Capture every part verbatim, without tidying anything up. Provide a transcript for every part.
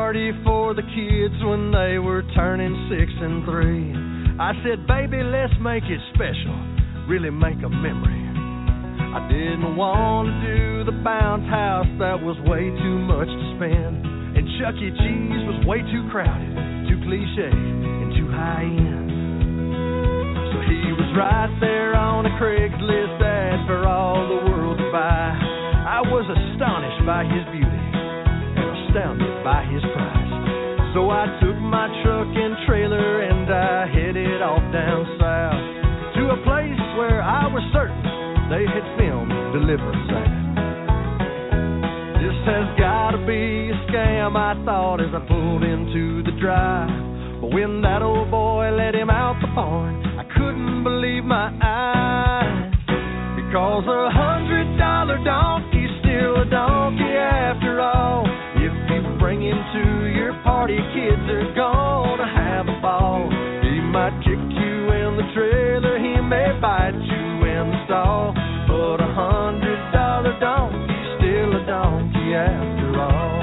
party for the kids when they were turning six and three. I said, baby, let's make it special, really make a memory. I didn't want to do the bounce house, that was way too much to spend. And Chuck E. Cheese was way too crowded, too cliche, and too high-end. So he was right there on a Craigslist ad for all the world to buy. I was astonished by his beauty and astounded by his price. So I took my truck and trailer and I headed off down south to a place where I was certain they had filmed Deliverance at. This has gotta be a scam, I thought as I pulled into the drive. But when that old boy let him out the barn, I couldn't believe my eyes. Because a hundred dollar donkey's still a donkey after all. If you bring him to your party, kids are gonna have a ball. He might kick you in the trailer, he may bite you in the stall, but a hundred dollar donkey's still a donkey after all.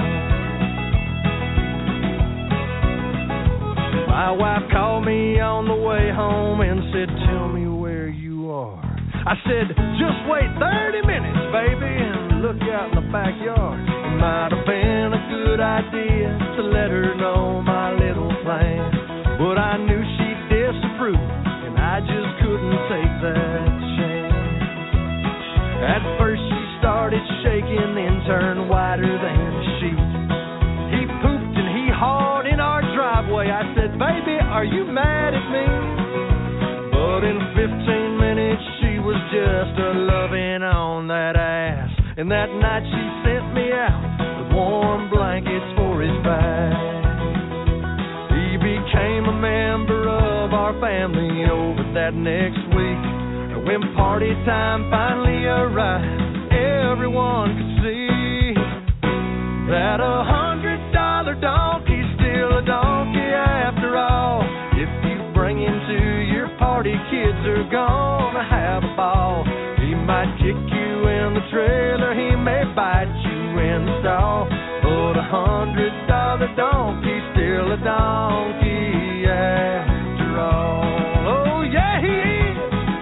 My wife called me on the way home and said, tell me where you are. I said, just wait thirty minutes, baby, and look out in the backyard. It might have been a good idea to let her know my little plan, but I knew she'd disapprove, and I just couldn't take that chance. At first she started shaking, then turned whiter than a sheet. He pooped and he hawed in our driveway. I said, baby, are you mad at me? But in fifteen minutes she was just a loving on that ass. And that night she sent me out with warm blankets for his back. He became a member of our family over that next week. And when party time finally arrived, everyone could see that a hundred dollar donkey's still a donkey after all. If you bring him to your party, kids are gonna have a ball. He might kick you in the trailer, he may bite you in the stall, but a hundred dollar donkey's still a donkey after all. Oh yeah, he is.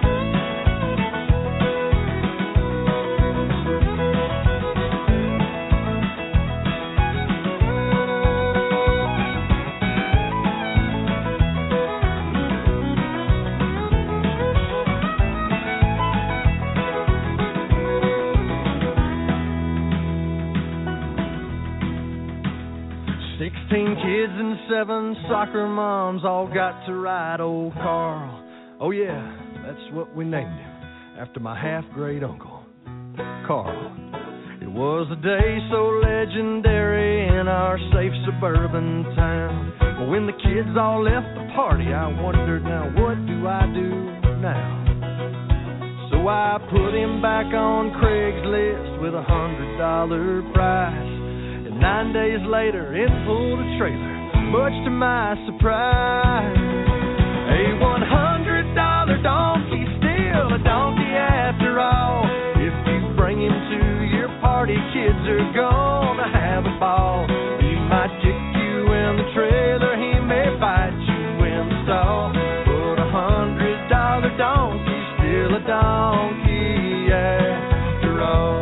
Sixteen kids and seven soccer moms all got to ride old Carl. Oh yeah, that's what we named him, after my half-great uncle, Carl. It was a day so legendary in our safe suburban town. But when the kids all left the party, I wondered, now what do I do now? So I put him back on Craigslist with a hundred dollar price. Nine days later, it pulled a trailer, much to my surprise. A one hundred dollar donkey, still a donkey after all. If you bring him to your party, kids are gonna have a ball. He might kick you in the trailer, he may bite you in the stall, but a hundred dollar donkey, still a donkey after all.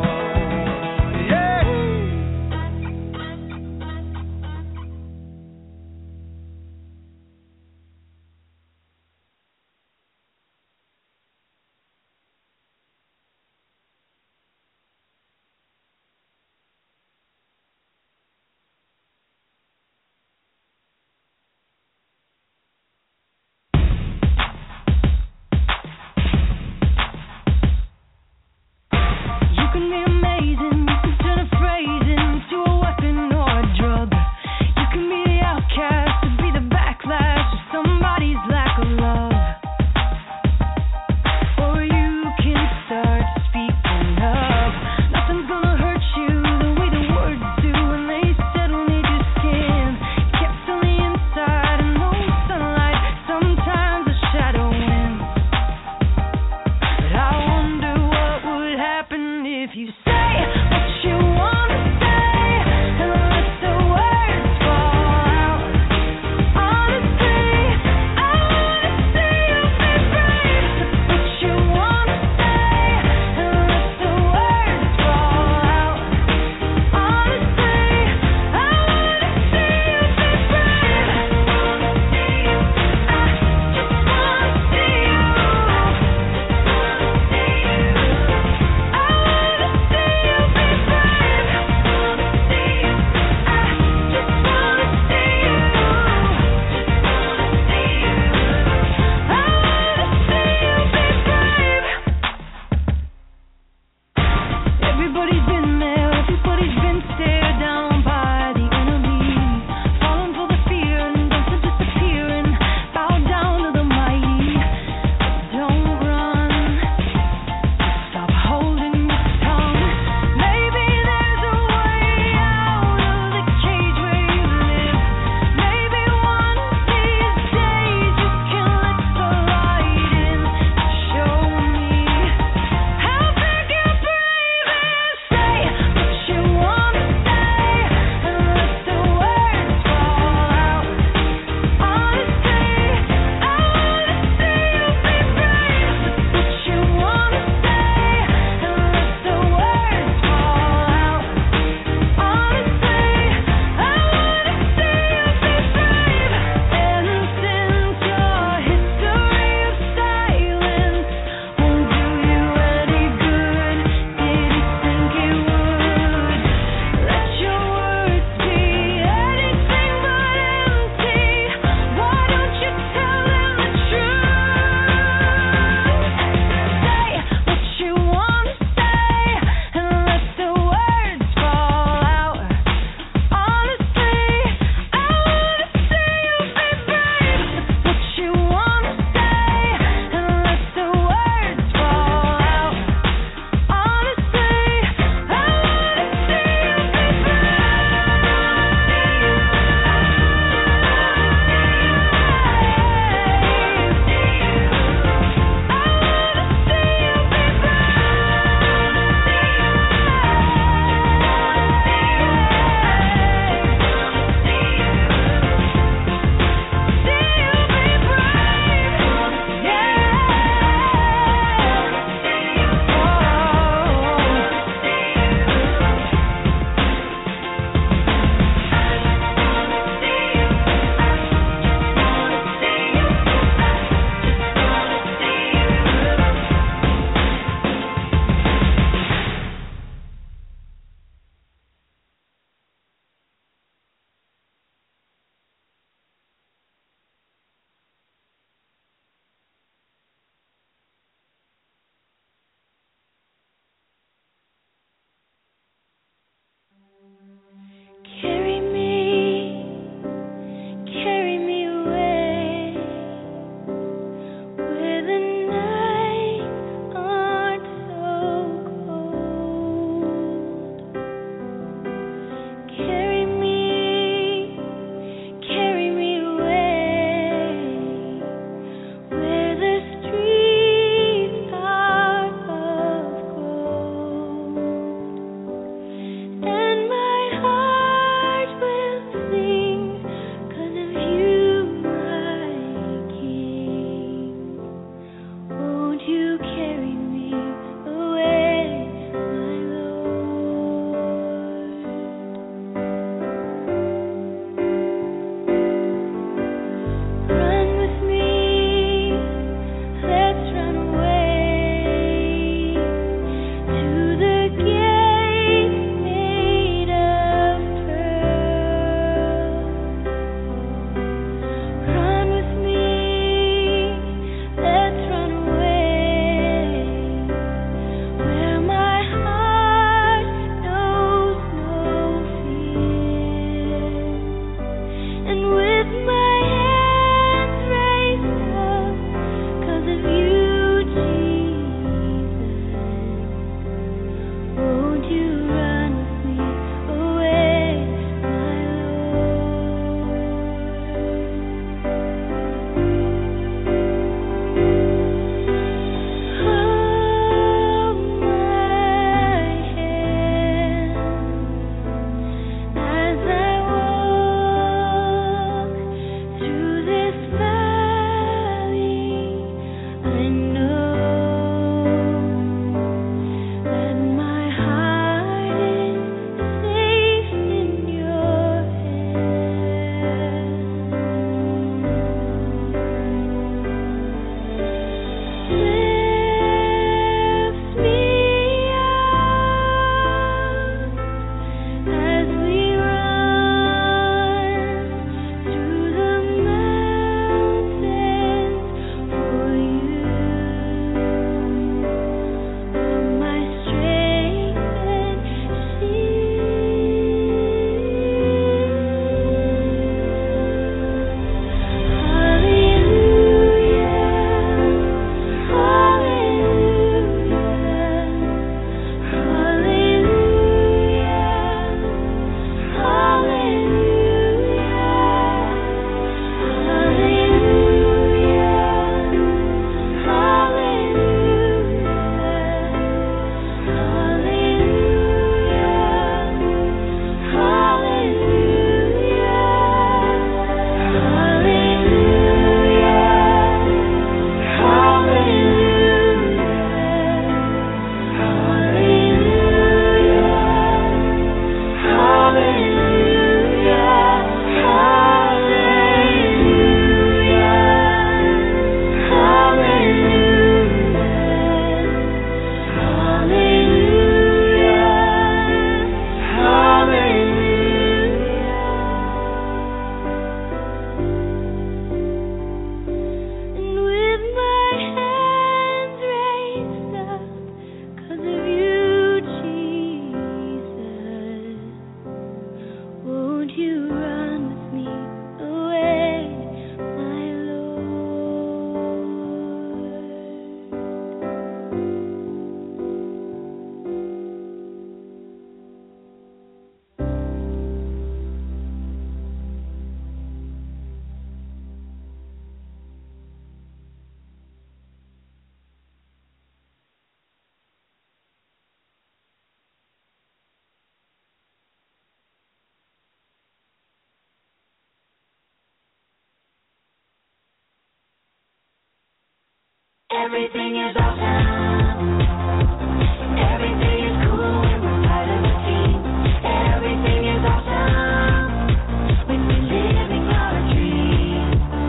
Everything is awesome. Everything is cool when we're part of a team. Everything is awesome when we're living our dream.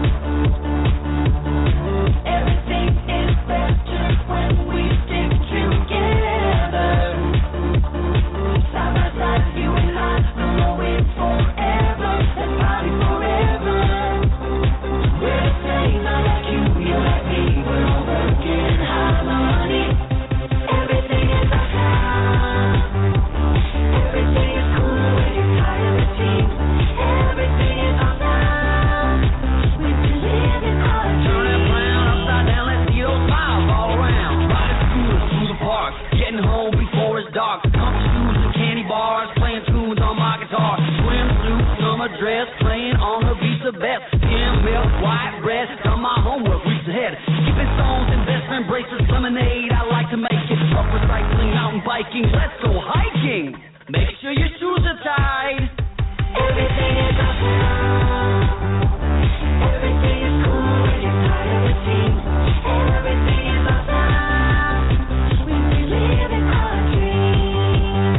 Everything is better when we stick together. Side by side, you and I, no more wait forever. Let's party forever. We're the same, not like you, you like me. We're all working harmony. Everything is awesome. Everything is cool when you're part of a team. Everything is awesome when we live in our dreams. Turn that frown upside down, let's see those smiles all around. Riding scooters through the park, getting home before it's dark. Comfy shoes and candy bars, playing tunes on my guitar. Swimsuit, summer dress, playing on the beach the best. Skin milk, white bread, done my homework, weeks ahead. Skipping stones, investment bracelets, lemonade, I like to make it. Up recycling, mountain biking, let's go hiking. Make sure your shoes are tied. Everything is awesome. Everything is cool when you're part of a team. Everything is awesome when we live in our dreams.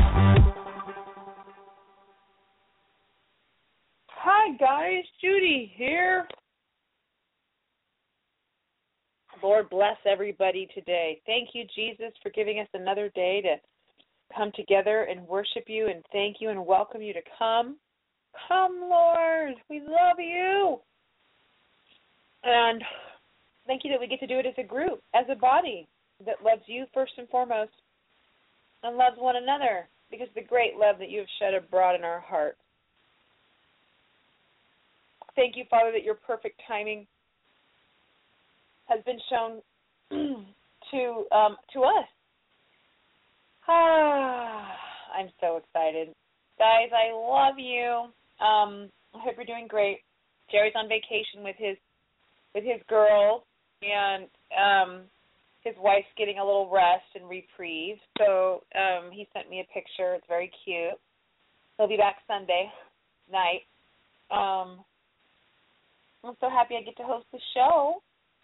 Hi guys, Judy here. Lord bless everybody today. Thank you, Jesus, for giving us another day to come together and worship you and thank you and welcome you to come. Come, Lord. We love you. And thank you that we get to do it as a group, as a body that loves you first and foremost and loves one another because of the great love that you have shed abroad in our hearts. Thank you, Father, that your perfect timing has been shown to um, to us. Ah, I'm so excited. Guys, I love you. Um, I hope you're doing great. Jerry's on vacation with his with his girls, and um, his wife's getting a little rest and reprieve. So um, he sent me a picture. It's very cute. He'll be back Sunday night. Um, I'm so happy I get to host the show.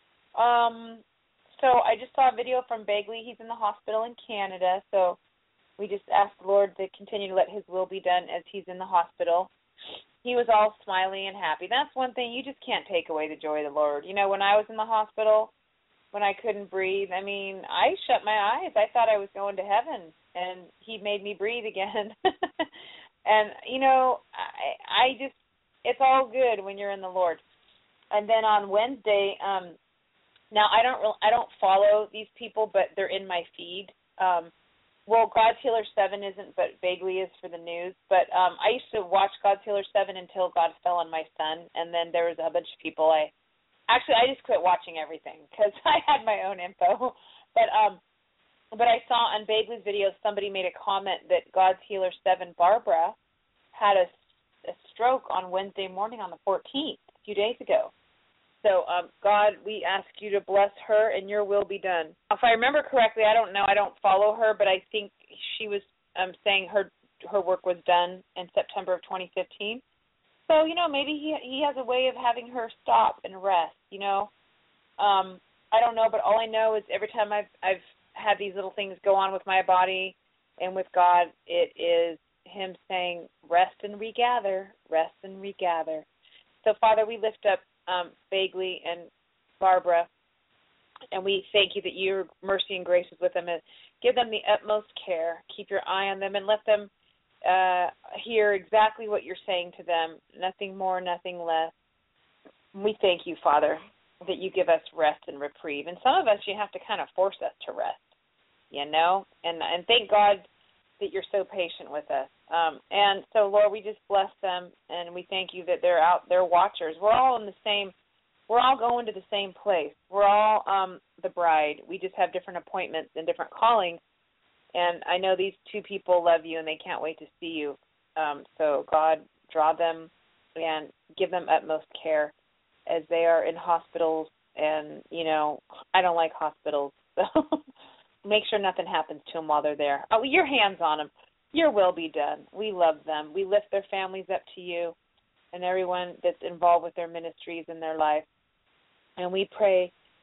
Um, so I just saw a video from Bagley. He's in the hospital in Canada, so we just asked the Lord to continue to let his will be done as he's in the hospital. He was all smiley and happy. That's one thing. You just can't take away the joy of the Lord. You know, when I was in the hospital, when I couldn't breathe, I mean, I shut my eyes. I thought I was going to heaven, and he made me breathe again. And, you know, I, I just, it's all good when you're in the Lord. And then on Wednesday, um, now I don't re- I don't follow these people, but they're in my feed. Um, well, God's Healer seven isn't, but Bagley is for the news. But um, I used to watch God's Healer seven until God fell on my son, and then there was a bunch of people. I actually I just quit watching everything because I had my own info. But um, but I saw on Bagley's video somebody made a comment that God's Healer seven Barbara had a, a stroke on Wednesday morning on the fourteenth, a few days ago. So, um, God, we ask you to bless her and your will be done. If I remember correctly, I don't know, I don't follow her, but I think she was um, saying her her work was done in September of twenty fifteen. So, you know, maybe he he has a way of having her stop and rest, you know. Um, I don't know, but all I know is every time I've, I've had these little things go on with my body and with God, it is him saying, rest and regather, rest and regather. So, Father, we lift up Um, Bagley and Barbara, and we thank you that your mercy and grace is with them, and give them the utmost care. Keep your eye on them and let them uh, hear exactly what you're saying to them, nothing more, nothing less. We thank you, Father, that you give us rest and reprieve, and some of us you have to kind of force us to rest, you know, and and thank God that you're so patient with us. Um, and so, Lord, we just bless them, and we thank you that they're out, they're watchers. We're all in the same, we're all going to the same place. We're all um, the bride. We just have different appointments and different callings, and I know these two people love you, and they can't wait to see you. Um, so, God, draw them and give them utmost care as they are in hospitals, and, you know, I don't like hospitals, so make sure nothing happens to them while they're there. Oh, your hands on them. Your will be done. We love them. We lift their families up to you and everyone that's involved with their ministries in their life. And we pray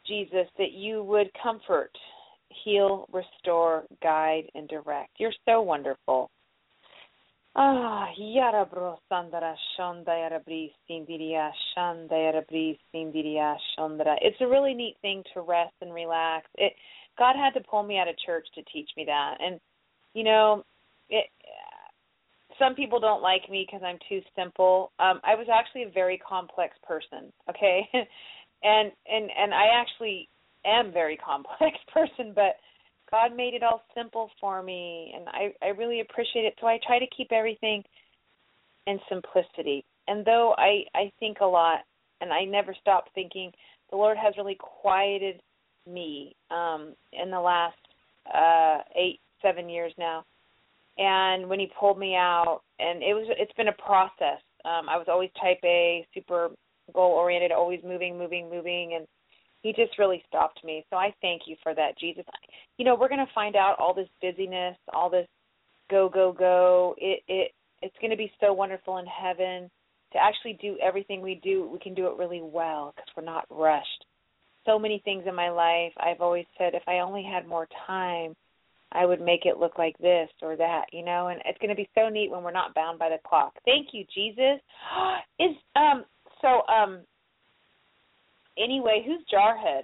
Jesus, that you would comfort, heal, restore, guide, and direct. You're so wonderful. Ah, yara bro sandara shonda yara bri sindiria shanda yara bri sindiria shondra. It's a really neat thing to rest and relax. It God had to pull me out of church to teach me that. And you know, it some people don't like me because I'm too simple. Um, I was actually a very complex person, okay? and and and I actually am a very complex person, but God made it all simple for me, and I, I really appreciate it. So I try to keep everything in simplicity. And though I, I think a lot, and I never stop thinking, the Lord has really quieted me um, in the last uh, eight, seven years now. And when He pulled me out, and it was, it's been a process. Um, I was always type A, super goal-oriented, always moving, moving, moving, and He just really stopped me. So I thank you for that, Jesus. You know, we're going to find out all this busyness, all this go, go, go. It it It's going to be so wonderful in heaven to actually do everything we do. We can do it really well because we're not rushed. So many things in my life, I've always said, if I only had more time, I would make it look like this or that, you know. And it's going to be so neat when we're not bound by the clock. Thank you, Jesus. Is um so um. Anyway, who's Jarhead?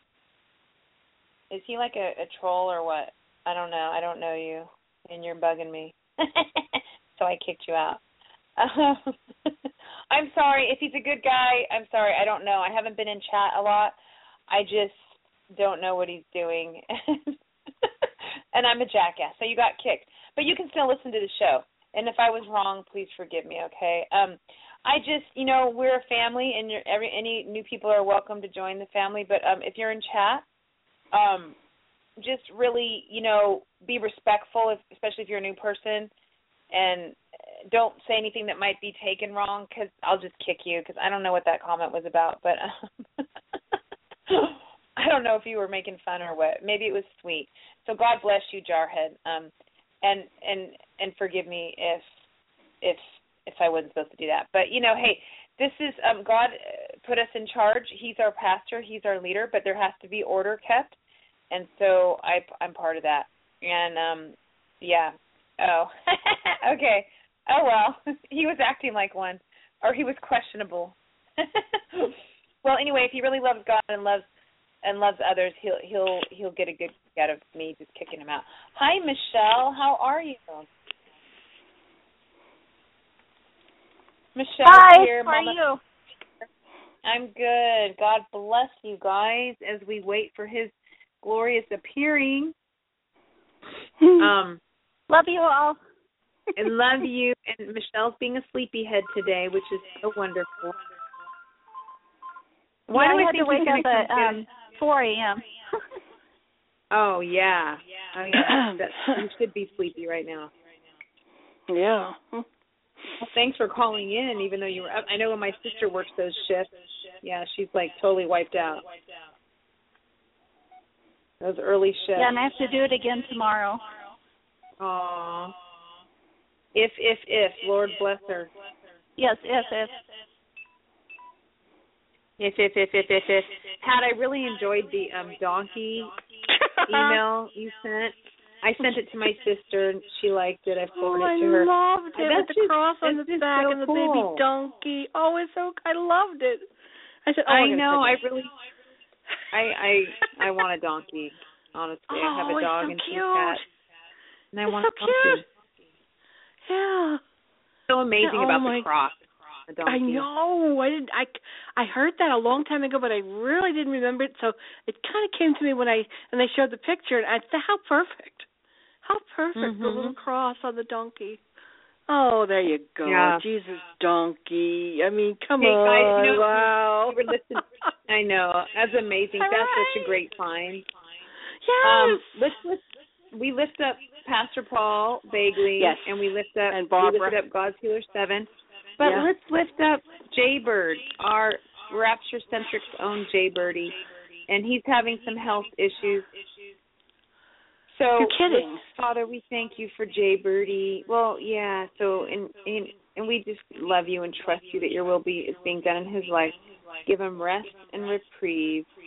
Is he like a, a troll or what? I don't know. I don't know you, and you're bugging me. So I kicked you out. Um, I'm sorry. If he's a good guy, I'm sorry. I don't know. I haven't been in chat a lot. I just don't know what he's doing. And I'm a jackass, so you got kicked. But you can still listen to the show. And if I was wrong, please forgive me, okay? Um, I just, you know, we're a family, and you're, every any new people are welcome to join the family. But um, if you're in chat, um, just really, you know, be respectful, if, especially if you're a new person, and don't say anything that might be taken wrong, because I'll just kick you, because I don't know what that comment was about. But um, I don't know if you were making fun or what. Maybe it was sweet. So God bless you, Jarhead, um, and and and forgive me if if. if I wasn't supposed to do that. But, you know, hey, this is, um, God put us in charge. He's our pastor. He's our leader, but there has to be order kept. And so I, I'm part of that. And, um, yeah. Oh, okay. Oh, well, he was acting like one, or he was questionable. Well, anyway, if he really loves God and loves and loves others, he'll he'll he'll get a good kick out of me just kicking him out. Hi, Michelle. How are you? Michelle Hi, here. how are Mama. you? I'm good. God bless you guys as we wait for His glorious appearing. Um, love you all. and love you. And Michelle's being a sleepyhead today, which is so wonderful. Why yeah, do I I had think to wake he's up gonna at come um, four a.m. Oh yeah. Oh yeah. That, you should be sleepy right now. Yeah. Well, thanks for calling in, even though you were up. I know when my sister works those shifts, yeah, she's like totally wiped out. Those early shifts. Yeah, and I have to do it again tomorrow. Aww. If, if, if, Lord bless her. Yes, if, if. If, if, if, if, if, if. Pat, I really enjoyed the um, donkey email you sent. I sent it to my sister, and she liked it. I forwarded oh, it to her. I loved it I with the just, cross on the back so and the cool. baby donkey. Oh, it's so. I loved it. I said, oh, I know. I really. I I I want a donkey. Honestly, oh, I have a dog so and cute. two cats, and I it's want so a donkey. Cute. Yeah. So amazing yeah, oh about my, the cross. The donkey. I know. I didn't. I I heard that a long time ago, but I really didn't remember it. So it kind of came to me when I and they showed the picture, and I said, how perfect. How perfect, mm-hmm. the little cross on the donkey. Oh, there you go. Yeah. Jesus donkey. I mean, come hey, on. Guys, you know, wow. We were listening. I know. That's amazing. All That's right. such a great find. Yes. Um, let's lift, we lift up Pastor Paul Bagley, yes. and we lift up and Barbara. we lift up God's Healer seven. But yeah. let's lift up Jaybird, our Rapture Centric's own Jaybirdie, and he's having some health issues. So, You're kidding. Father, we thank you for Jaybirdie. Well, yeah. So, and, and and we just love you and trust you that your will be is being done in his life. Give him rest and reprieve.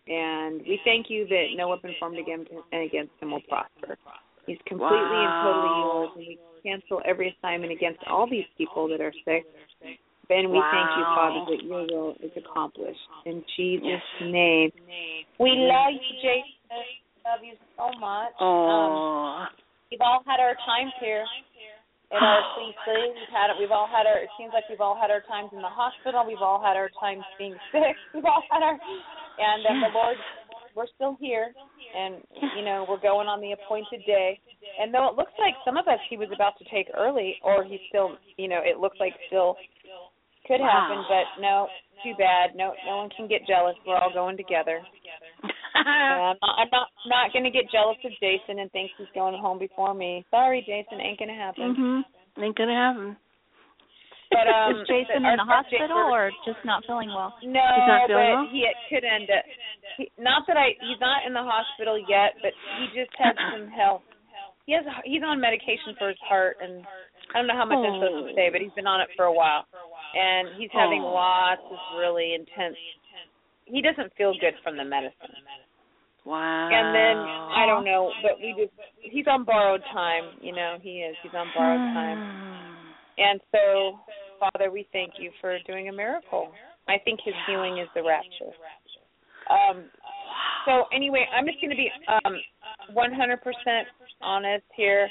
And we thank you that no weapon formed against against him will prosper. He's completely Wow. and totally yours, and we cancel every assignment against all these people that are sick. And we thank you, Wow. Father, that your will is accomplished. In Jesus' Yes. name. We love you, Jason. Love you so much. Oh. Um, we've all had our times here in our C C. We've had it. We've all had our. It seems like we've all had our times in the hospital. We've all had our times being sick. We've all had our. And um, the Lord, we're still here, and you know we're going on the appointed day. And though it looks like some of us he was about to take early, or he still, you know, it looks like still could happen, Wow. but no, too bad. No, no one can get jealous. We're all going together. And I'm not, I'm not, not going to get jealous of Jason and think he's going home before me. Sorry, Jason, ain't going to happen. Mhm. Ain't gonna happen. But um, Is Jason our- in the our hospital Jason- or just not feeling well? No, He's not feeling but well? he it could end up. He, not that I, he's not in the hospital yet, but he just had some health. He has, he's on medication for his heart, and I don't know how much I'm supposed to say, but he's been on it for a while, and he's having Oh. lots of really intense. He doesn't feel good from the medicine. Wow. And then I don't know, but we just he's on borrowed time, you know, he is. He's on borrowed time. And so, Father, we thank you for doing a miracle. I think his healing is the rapture. Um so anyway, I'm just gonna be um one hundred percent honest here.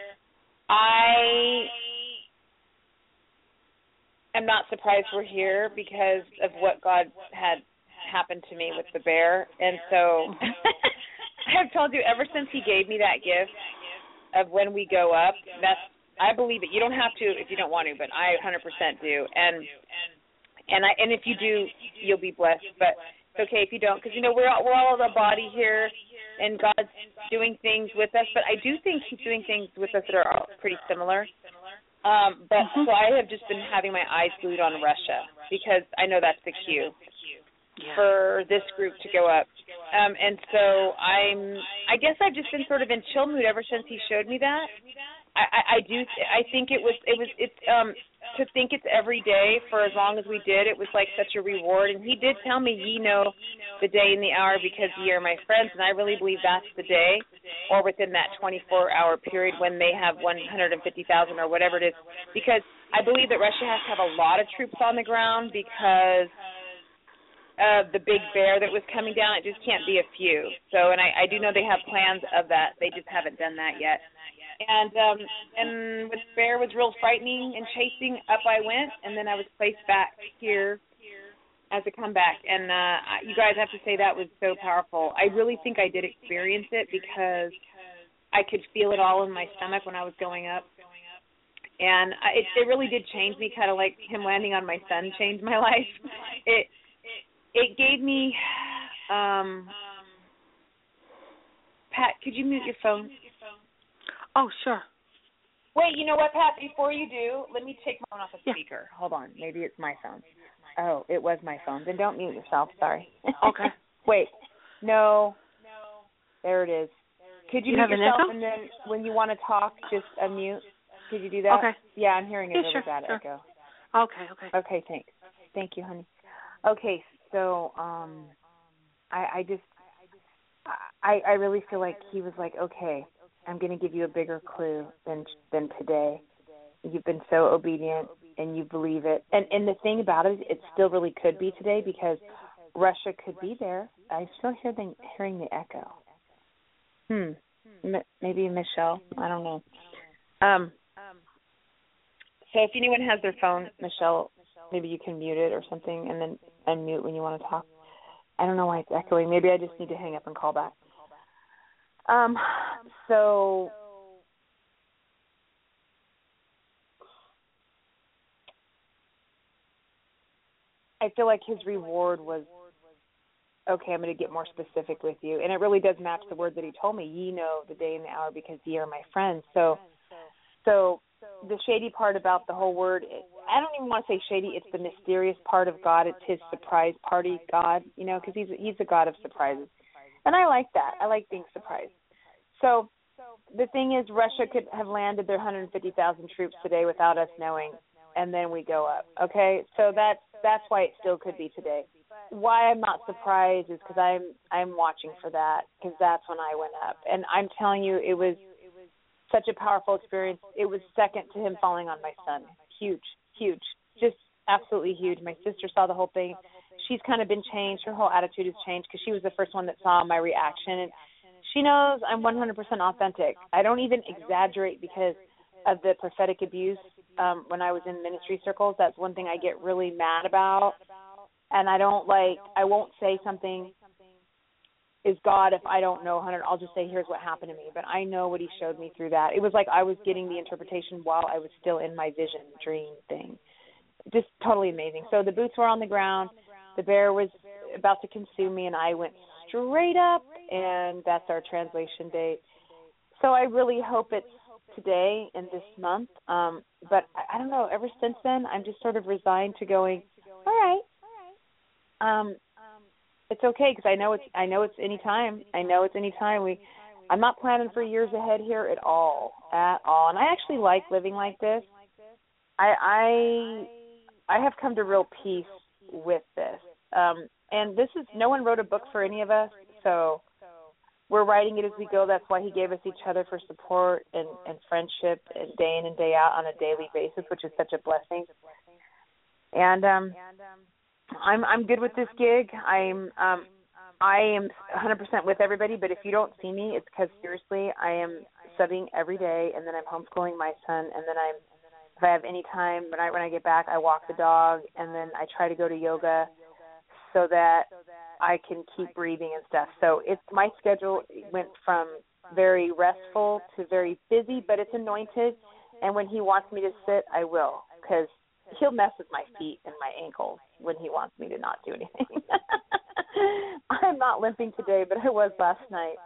I am not surprised we're here because of what God had happened to me with the bear. And so I've told you ever since he gave me that gift of when we go up, that's I believe it. You don't have to if you don't want to, but I one hundred percent do. And and I and if you do, you'll be blessed. But it's okay if you don't, because you know we're all, we're all a body here, and God's doing things with us. But I do think He's doing things with us that are all pretty similar. Um, but so I have just been having my eyes glued on Russia because I know that's the cue. Yeah. For this group to go up. Um, and so I'm, I guess I've just been sort of in chill mood ever since he showed me that. I, I, I do, I think it was, it was, it's, um, to think it's every day for as long as we did, it was like such a reward. And he did tell me, ye know the day and the hour because ye are my friends. And I really believe that's the day or within that twenty-four hour period when they have one hundred fifty thousand or whatever it is. Because I believe that Russia has to have a lot of troops on the ground because of the big bear that was coming down. It just can't be a few. So, and I, I do know they have plans of that. They just haven't done that yet. And um, and with the bear was real frightening and chasing, up I went, and then I was placed back here as a comeback. And uh, you guys have to say that was so powerful. I really think I did experience it because I could feel it all in my stomach when I was going up. And I, it, it really did change me, kind of like him landing on my son changed my life. It It gave me, um, Pat, could you mute your phone? Oh, sure. Wait, you know what, Pat, before you do, let me take my phone off the Yeah. speaker. Hold on. Maybe it's my phone. Oh, it was my phone. Then don't mute yourself. Sorry. Okay. Wait. No. There it is. Could you, You mute have an yourself echo? and then when you want to talk, just unmute? Could you do that? Okay. Yeah, I'm hearing a Yeah, really sure, bad sure. echo. Okay, okay. Okay, thanks. Thank you, honey. Okay, so um, I, I just, I, I really feel like he was like, okay, I'm going to give you a bigger clue than than today. You've been so obedient, and you believe it. And and the thing about it, it still really could be today because Russia could be there. I still hear the hearing the echo. Hmm. M- maybe Michelle. I don't know. Um. So if anyone has their phone, Michelle, maybe you can mute it or something, and then unmute when you want to talk. I don't know why it's echoing. Maybe I just need to hang up and call back. Um. So. I feel like his reward was, okay, I'm going to get more specific with you. And it really does match the word that he told me. Ye know the day and the hour because ye are my friends. So so the shady part about the whole word, I don't even want to say shady. It's the mysterious part of God. It's his surprise party God, you know, because he's, he's a God of surprises. And I like that. I like being surprised. So the thing is, Russia could have landed their one hundred fifty thousand troops today without us knowing, and then we go up, okay? So that's, that's why it still could be today. why I'm not surprised is because I'm I'm watching for that, because that's when I went up, and I'm telling you, it was such a powerful experience. It was second to him falling on my son. Huge, huge, just absolutely huge. My sister saw the whole thing. She's kind of been changed. Her whole attitude has changed because she was the first one that saw my reaction, and she knows I'm one hundred percent authentic. I don't even exaggerate because of the prophetic abuse. Um, when I was in ministry circles, that's one thing I get really mad about. And I don't like, I won't say something is God if I don't know one hundred. I'll just say, here's what happened to me. But I know what he showed me through that. It was like I was getting the interpretation while I was still in my vision dream thing. Just totally amazing. So the boots were on the ground. The bear was about to consume me, and I went straight up, and that's our translation date. So I really hope it's today and this month. Um, but I, I don't know, ever since then, I'm just sort of resigned to going, all right. Um, it's okay because I know it's I know it's any time. I know it's any time. We, I'm not planning for years ahead here at all, at all. And I actually like living like this. I I I have come to real peace with this. Um, and this is no one wrote a book for any of us, so we're writing it as we go. That's why he gave us each other for support and, and friendship and day in and day out on a daily basis, which is such a blessing. And um, I'm I'm good with this gig. I'm um, I am one hundred percent with everybody, but if you don't see me, it's because seriously, I am studying every day, and then I'm homeschooling my son, and then I'm if I have any time, when I when I get back, I walk the dog, and then I try to go to yoga so that I can keep breathing and stuff. So it's my schedule went from very restful to very busy, but it's anointed. And when he wants me to sit, I will, because he'll mess with my feet and my ankles when he wants me to not do anything. I'm not limping today, but I was last night.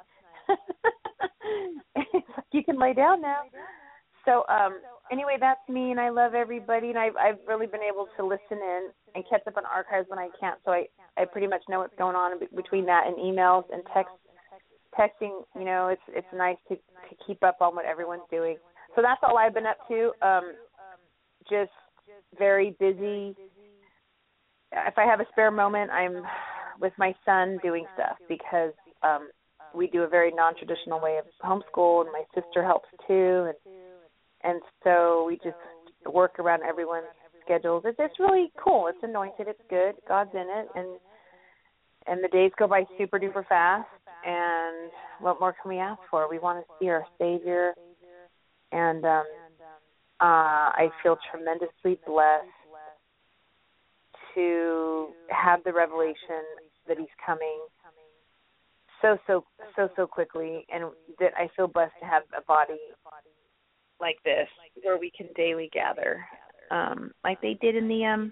You can lay down now. So um, anyway, that's me, and I love everybody, and I've, I've really been able to listen in and catch up on archives when I can't, so I, I pretty much know what's going on between that and emails and text, texting. You know, it's it's nice to, to keep up on what everyone's doing. So that's all I've been up to, um, just very busy. If I have a spare moment, I'm with my son doing stuff because um, we do a very non-traditional way of homeschool, and my sister helps too, and And so we just work around everyone's schedules. It's, it's really cool. It's anointed. It's good. God's in it. And and the days go by super duper fast. And what more can we ask for? We want to see our Savior. And um, uh, I feel tremendously blessed to have the revelation that he's coming so, so, so, so quickly. And that I feel blessed to have a body like this, where we can daily gather, um, like they did in the, um,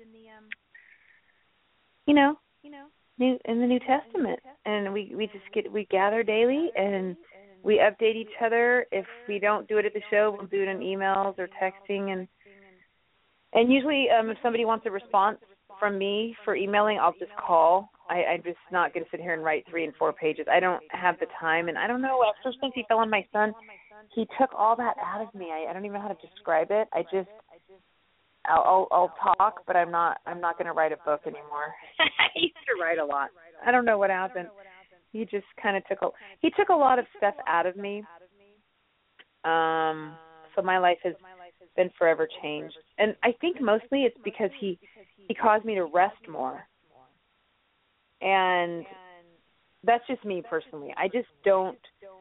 you know, new, in the New Testament, and we, we just get we gather daily, and we update each other. If we don't do it at the show, we'll do it in emails or texting, and and usually, um, if somebody wants a response from me for emailing, I'll just call. I, I'm just not going to sit here and write three and four pages. I don't have the time, and I don't know. Ever since he fell on my son, he took all that out of me. I, I don't even know how to describe it. I just, I'll, I'll, I'll talk, but I'm not, I'm not going to write a book anymore. I used to write a lot. I don't know what happened. He just kind of took a, he took a lot of stuff out of me. Um, so my life has been forever changed, and I think mostly it's because he, he caused me to rest more. And that's just me personally. I just don't.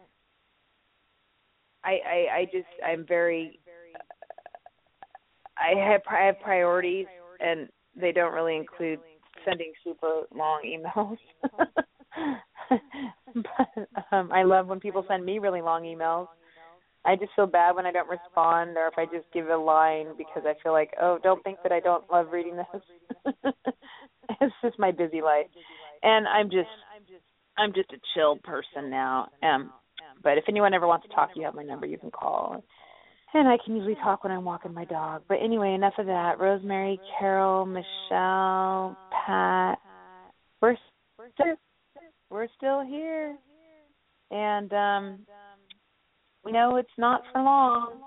I, I, I just, I'm very, I have, I have priorities, and they don't really include sending super long emails. But um, I love when people send me really long emails. I just feel bad when I don't respond, or if I just give a line, because I feel like, oh, don't think that I don't love reading this. It's just my busy life. And I'm just, I'm just a chill person now. Um, But if anyone ever wants to talk, you have my number. You can call. And I can usually talk when I'm walking my dog. But anyway, enough of that. Rosemary, Carol, Michelle, Pat, we're still, we're still here. And um, we know it's not for long.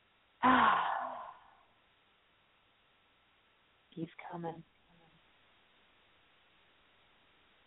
He's coming.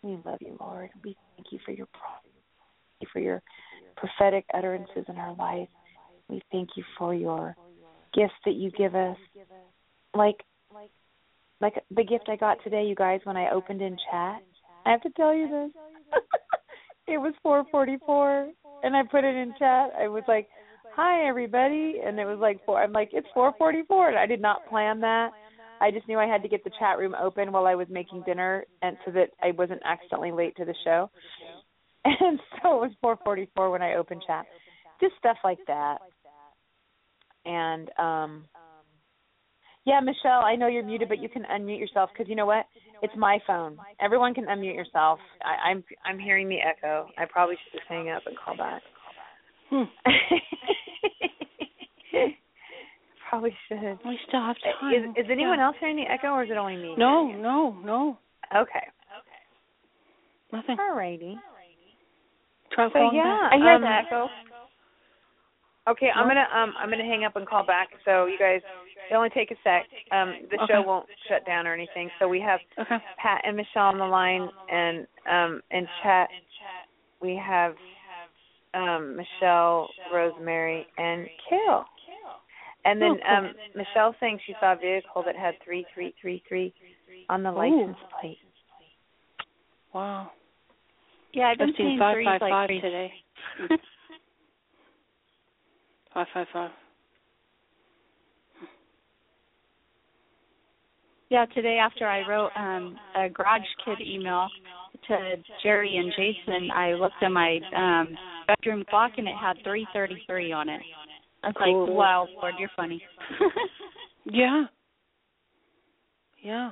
We love you, Lord. We thank you for your for your prophetic utterances in our life. We thank you for your gifts that you give us. Like like the gift I got today, you guys, when I opened in chat. I have to tell you this. It was four forty-four, and I put it in chat. I was like, hi, everybody. And it was like, four. I'm like, it's four forty-four. And I did not plan that. I just knew I had to get the chat room open while I was making dinner, and so that I wasn't accidentally late to the show. And so it was four forty-four when I opened chat. Just stuff like that. And, um, yeah, Michelle, I know you're muted, but you can unmute yourself because you know what? It's my phone. Everyone can unmute yourself. I, I'm I'm hearing the echo. I probably should just hang up and call back. Hmm. Probably should. We still have time. Is, is anyone yeah. else hearing the echo, or is it only me? No, no, no. Okay. Nothing. All righty. Try so yeah, back. I hear um, the echo. Okay, I'm gonna um I'm gonna hang up and call back. So you guys, it'll only take a sec. Um, the okay. show won't shut down or anything. So we have okay. Pat and Michelle on the line, and um in chat we have um Michelle, Rosemary, and Kale. And then oh, cool. um Michelle's saying she saw a vehicle that had three three three three on the license Ooh. plate. Wow. Yeah, I've been I've seen seeing five threes five like five threes. today. Five five five. Yeah, today after I wrote um, a Garage Kid email to Jerry and Jason, I looked at my um, bedroom clock and it had three thirty-three on it. I was cool. like, wow, Lord, you're funny. yeah. Yeah.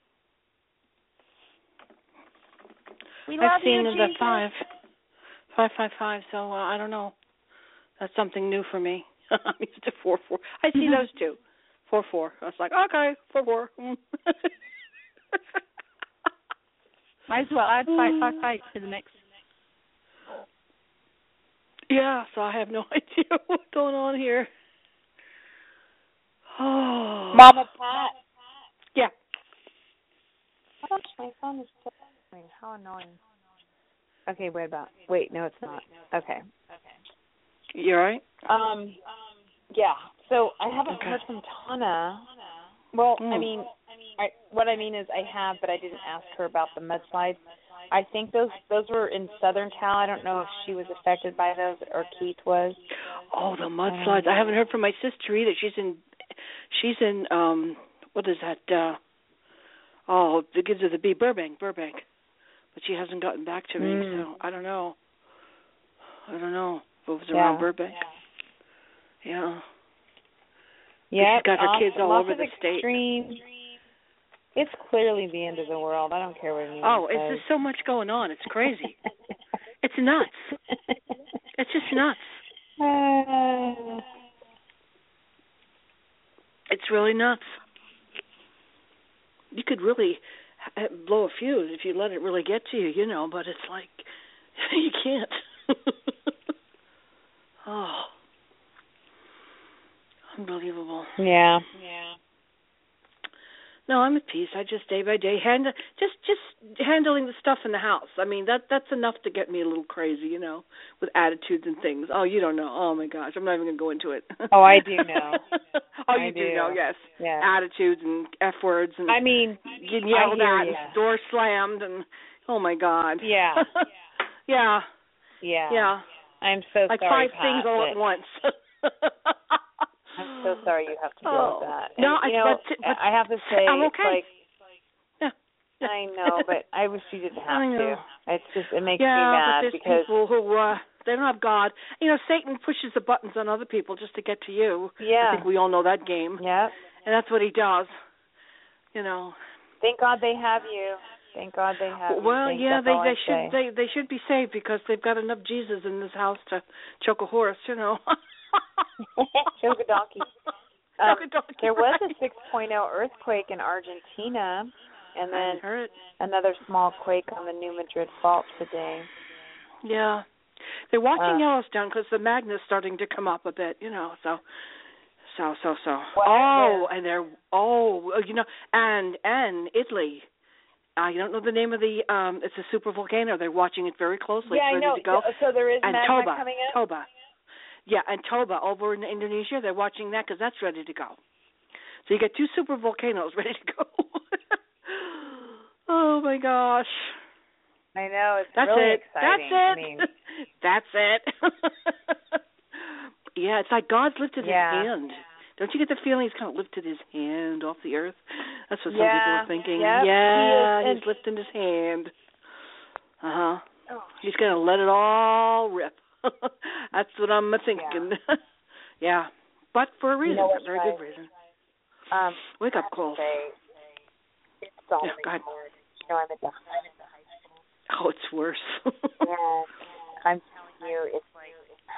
We love I've seen you, the Jesus. five. Five five five, so uh, I don't know. That's something new for me. I'm used to four four. I see those two. Four four. I was like, okay, four four. Might as well add five five five to the mix. Yeah, so I have no idea what's going on here. Oh. Mama Pat. Yeah. Oh gosh, my phone is still ringing. How annoying. Okay, wait about. Wait, no, it's not. Okay. You all right? Um, yeah. So I haven't okay. heard from Tana. Well, mm. I mean, I, what I mean is I have, but I didn't ask her about the mudslides. I think those those were in Southern Cal. I don't know if she was affected by those or Keith was. Oh, the mudslides! I haven't heard from my sister either. She's in, she's in. Um, what is that? Uh, oh, the kids of the B Burbank, Burbank. But she hasn't gotten back to me, mm. so I don't know. I don't know if it was yeah. around Burbank. Yeah. Yeah. She's got her kids all over the extreme. state. It's clearly the end of the world. I don't care what anyone Oh, says. it's just so much going on. It's crazy. It's nuts. It's just nuts. Uh, it's really nuts. You could really blow a fuse if you let it really get to you, you know, but it's like, you can't. Oh. Unbelievable. Yeah. Yeah. No, I'm at peace. I just day by day hand just just handling the stuff in the house. I mean, that that's enough to get me a little crazy, you know, with attitudes and things. Oh, you don't know. Oh my gosh, I'm not even going to go into it. Oh, I do know. oh, I you do. do know, yes. Yeah. Attitudes and F words and I mean, getting yelled I hear at, ya. and door slammed, and oh my God. Yeah. yeah. Yeah. Yeah. I'm so like sorry. Like five things all at once. I'm so sorry you have to deal oh. with that. No, and, you I, know, but, but I have to say, I'm okay. like, yeah. yeah. I know, but I wish you didn't have I know. to. It's just, it makes yeah, me mad but there's because people who uh, they don't have God. You know, Satan pushes the buttons on other people just to get to you. Yeah. I think we all know that game. Yeah. And that's what he does. You know. Thank God they have you. Thank God they have you. Well, Thank yeah, they they should say. they they should be saved because they've got enough Jesus in this house to choke a horse. You know. Choke a donkey. Um, choke a donkey. There was right. a six point oh earthquake in Argentina, and then I heard. another small quake on the New Madrid Fault today. Yeah, they're watching uh, Yellowstone because the magna's starting to come up a bit. You know, so. So so so. Well, oh, and they're oh, you know, and and Italy. I don't know the name of the. Um, it's a super volcano. They're watching it very closely. Yeah, it's I ready know. to go. So there is and magma Toba, coming up? Toba. Yeah, and Toba over in Indonesia. They're watching that because that's ready to go. So you get two super volcanoes ready to go. Oh my gosh. I know, it's That's really it. exciting. That's it. I mean, That's it. Yeah, it's like God's lifted Yeah. his hand. Don't you get the feeling he's kind of lifted his hand off the earth? That's what some Yeah, people are thinking. yep, Yeah, he is, he's lifting his hand. Uh-huh. oh, He's going to let it all rip. That's what I'm thinking. Yeah. Yeah. But for a reason, You know for what, a very guys? good reason. um, Wake I up have to call. say, it's all Yeah, go ahead. hard. You know, I'm at the, I'm at the high school, Oh, it's worse. and I'm telling you, it's like,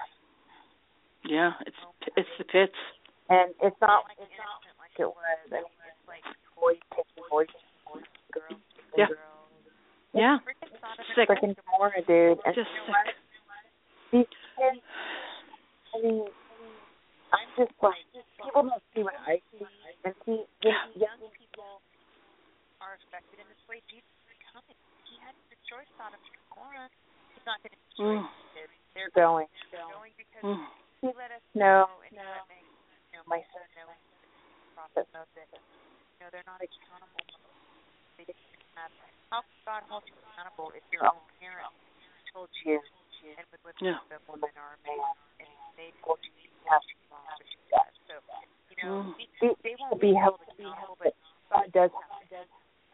Yeah, it's it's the pits. and it's not like innocent like it was. I mean, it's like boys taking boys, boys, girls taking Yeah. girls. Yeah. Sick. Freaking Gomorrah, dude. And Just you know sick. what? These kids, I mean, I'm just like, people don't see what I see. And see, when young people are affected in this way, Jesus is coming. He had the choice out of Gomorrah. He's not going to destroy Mm. kids. They're going. They're going because Mm. he let us know, and no. you know, my son knows, the prophet knows that, you know, they're not accountable. They didn't have, how can God hold you accountable if your own parent told you, and with with Yeah. a woman or a man, and they told you you have to mom what you said. So, you know, Mm. they, they won't be held accountable, but God does have to.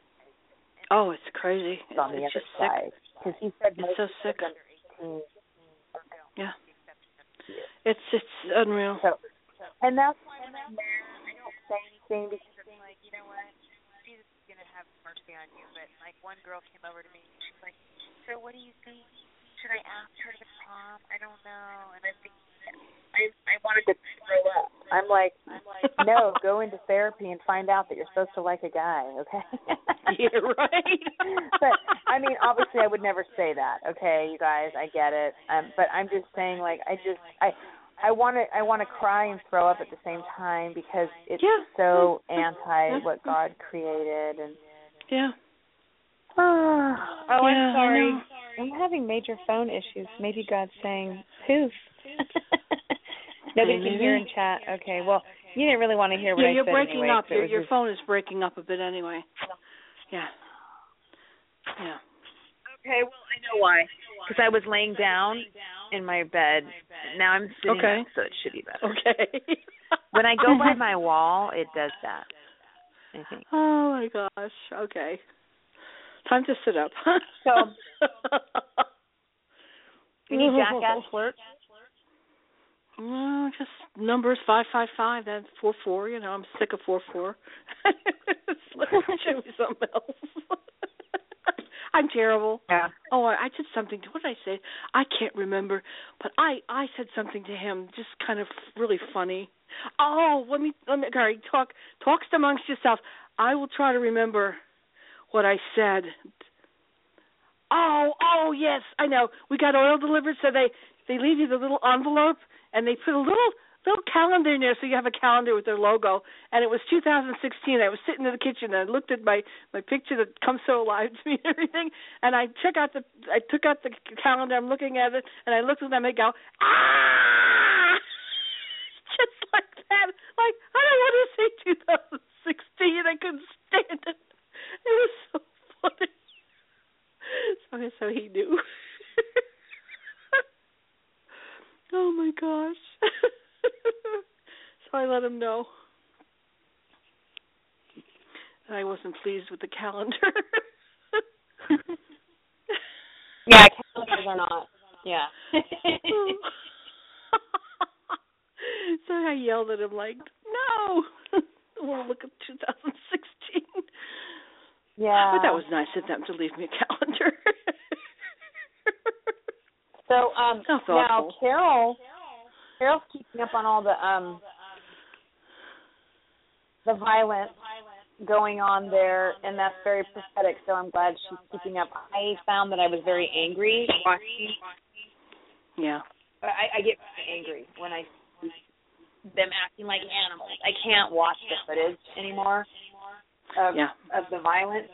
Oh, it's crazy. It's, On the it's other just sick. side, because he said It's so sick. under eighteen or no, Yeah. the exception of you. It's it's unreal. So, and that's why when I'm there, I don't say anything because it's like, you know what, Jesus is gonna have mercy on you. But like one girl came over to me, and she's like, so what do you think? Should I ask her to prom? I don't know. And I'm thinking, I I wanted to throw up. I'm like, I'm like, no, go into therapy and find out that you're supposed to like a guy, okay? Yeah, right. But I mean, obviously, I would never say that, okay, you guys. I get it. Um, but I'm just saying, like, I just, I, I want to, I want to cry and throw up at the same time because it's Yeah. so Yeah. anti Yeah. what God created, and Yeah. Oh, Yeah, I'm I sorry. know. I'm having major phone issues. Maybe God's saying, poof. Nobody can hear in chat. Okay, well, you didn't really want to hear what Yeah, I you're said breaking anyway, up. so it Your was your just- phone is breaking up a bit anyway. Yeah. Yeah. okay, well, I know why. Because I was laying down in my bed. Now I'm sitting Okay. up, so it should be better. Okay. When I go by my wall, it does that, I think. Oh my gosh. Okay. Time to sit up. So, any jackass flirt? Well, just numbers five five five. That's four four. You know, I'm sick of four four. Show me something else. I'm terrible. Yeah. Oh, I, I did something. What did I say? I can't remember. But I, I said something to him, just kind of really funny. Oh, let me let me. Gary, talk talks amongst yourself. I will try to remember what I said. Oh, oh yes, I know. We got oil delivered, so they they leave you the little envelope, and they put a little little calendar in there, so you have a calendar with their logo. And it was two thousand sixteen. I was sitting in the kitchen, and I looked at my my picture that comes so alive to me and everything. And I took out the I took out the calendar. I'm looking at it, and I looked at them and go, ah, just like that. Like I don't want to say two thousand sixteen. I couldn't stand it. It was so funny. So, so he knew. Oh my gosh. So I let him know. And I wasn't pleased with the calendar. Yeah, calendars are not. Yeah. So I yelled at him like, no. I want to look at two thousand sixteen. Yeah. But that was nice of them to leave me a calendar. So um How now thoughtful. Carol Carol's keeping up on all the um the violence going on there, and that's very prophetic, so I'm glad she's keeping up. I found that I was very angry watching. Yeah. I, I get very angry when I see them acting like animals. I can't watch the footage anymore of Yeah. of the violence.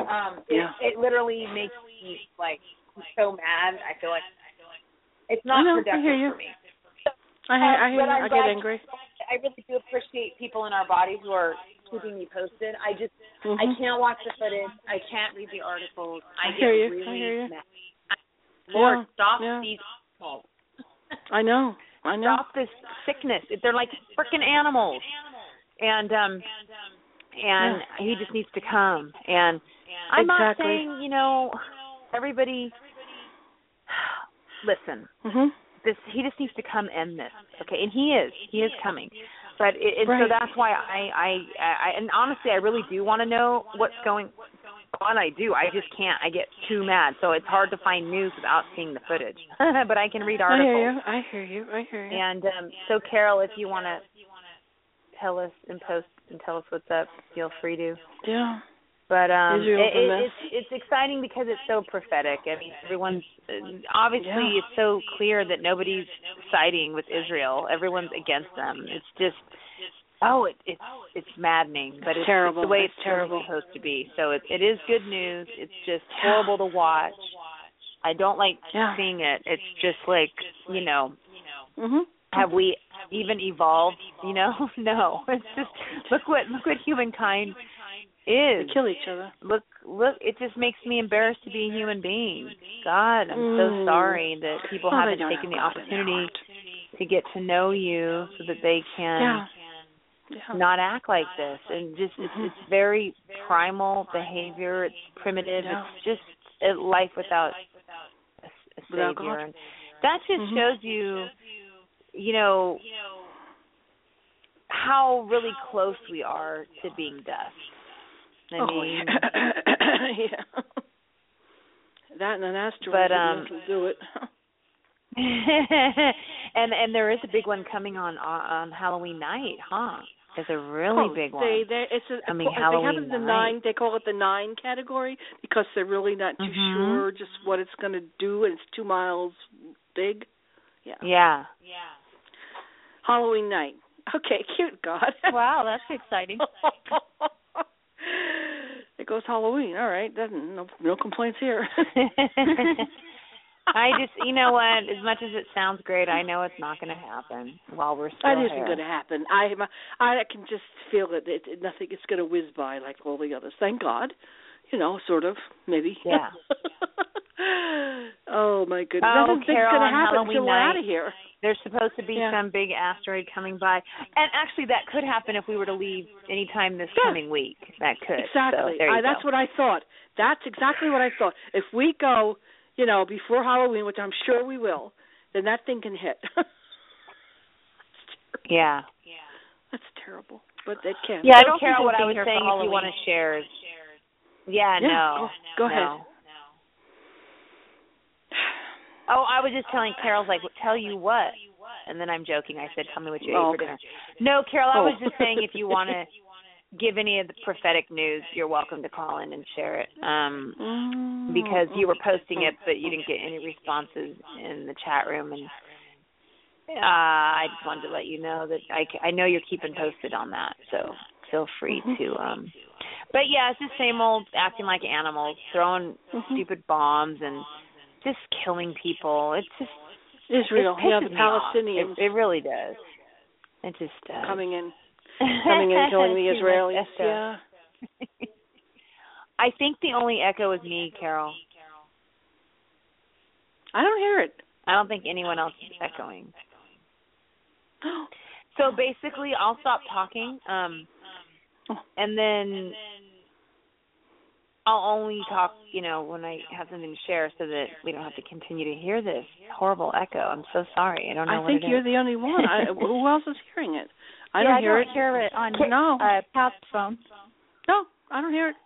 Um, Yeah. it, it literally makes me like so mad. I feel like it's not I know, I productive hear you. for me. I hear, I Um, hear but you. I'm I get glad- angry. I really do appreciate people in our bodies who are keeping me posted. I just Mm-hmm. I can't watch the footage. I can't read the articles. I, I get hear you. really I hear you. mad. Lord, Yeah, stop yeah. these calls. I know. I know. Stop this sickness. They're like freaking animals. And um and Yeah. he just needs to come. And I'm not Exactly. saying, you know, everybody listen. Mhm. This he just needs to come end this. Okay, and he is. He is coming. But it, and Right. so that's why I, I I and honestly I really do want to know what's going on. I do. I just can't. I get too mad. So it's hard to find news without seeing the footage. But I can read I articles. hear you. I hear you. I hear you. And um, so, Carol, if you want to tell us and post and tell us what's up, feel free to. Yeah. But um, it, Israel's a it, mess. it's it's exciting because it's so prophetic. I mean, everyone's obviously Yeah. it's so clear that nobody's siding with Israel. Everyone's against them. It's just oh, it, it's it's maddening, but it's, terrible. it's the way It's it's terrible. supposed to be. So it it is good news. It's just horrible to watch. I don't like Yeah. seeing it. It's just like you know. Mhm. Have we even evolved? You know, no. It's just look what look what humankind is. They kill each other. Look, look. It just makes me embarrassed to be a human being. God, I'm Mm. so sorry that people Oh, they haven't don't taken the have God in their opportunity heart. to get to know you so that they can Yeah. Yeah. not act like this. And just it's, Mhm. it's very primal behavior. It's primitive. Yeah. It's just a life without a, a Without savior. God. And that just Mhm. shows you. You know, how really close we are to being dust. I oh, mean, yeah. yeah. That and an asteroid But, um, will do it. and and there is a big one coming on on Halloween night, huh? There's a really oh, big they, one. they, it's a, coming they Halloween have it in the night. nine. They call it the nine category because they're really not too Mhm. sure just what it's going to do, and it's two miles big. Yeah. Yeah. Halloween night. Okay, cute. God. Wow, that's exciting. It goes Halloween. All right, doesn't no no complaints here. I just, you know what? As much as it sounds great, I know it's not going to happen while we're still That here. isn't going to happen. I I can just feel it. it, it nothing. It's going to whiz by like all the others. Thank God. You know, sort of, maybe. Yeah. Oh my goodness. Oh, Nothing's Carol, going to on happen Halloween until we're night, out of here. There's supposed to be Yeah. some big asteroid coming by. And actually, that could happen if we were to leave any time this Yeah. coming week. That could. Exactly. So, there you I, that's go. what I thought. That's exactly what I thought. If we go, you know, before Halloween, which I'm sure we will, then that thing can hit. Yeah. That's terrible. But it can. Yeah, I So, don't Carol, think what we'll I be was here saying, for if you want to Halloween. share is, yeah, Yeah, no. go- go ahead. no. Oh, I was just telling Carol's like, tell you what. And then I'm joking. I said, tell me what you Oh, ate for okay. dinner. No, Carol, I Oh. was just saying if you want to give any of the prophetic news, you're welcome to call in and share it. Um, Mm, because you were mm, posting it, mm. but you didn't get any responses in the chat room. And uh, I just wanted to let you know that I, I know you're keeping posted on that. So feel free Mhm. to. Um, but, yeah, it's the same old acting like animals, throwing Mhm. stupid bombs and just killing people. It's just Israel, it yeah, the pisses me off. Palestinians It, it really does. It just does. coming in, coming in, killing the Too much Israelis. echo. Yeah. I think the only echo is me, Carol. I don't hear it. I don't think anyone else is echoing. So basically, I'll stop talking, um, and then I'll only talk, you know, when I have something to share, so that we don't have to continue to hear this horrible echo. I'm so sorry. I don't know I what think it you're is. the only one. I, who else is hearing it? I yeah, don't I hear don't it. hear it on No. uh, Pat's phone. No, I don't hear it.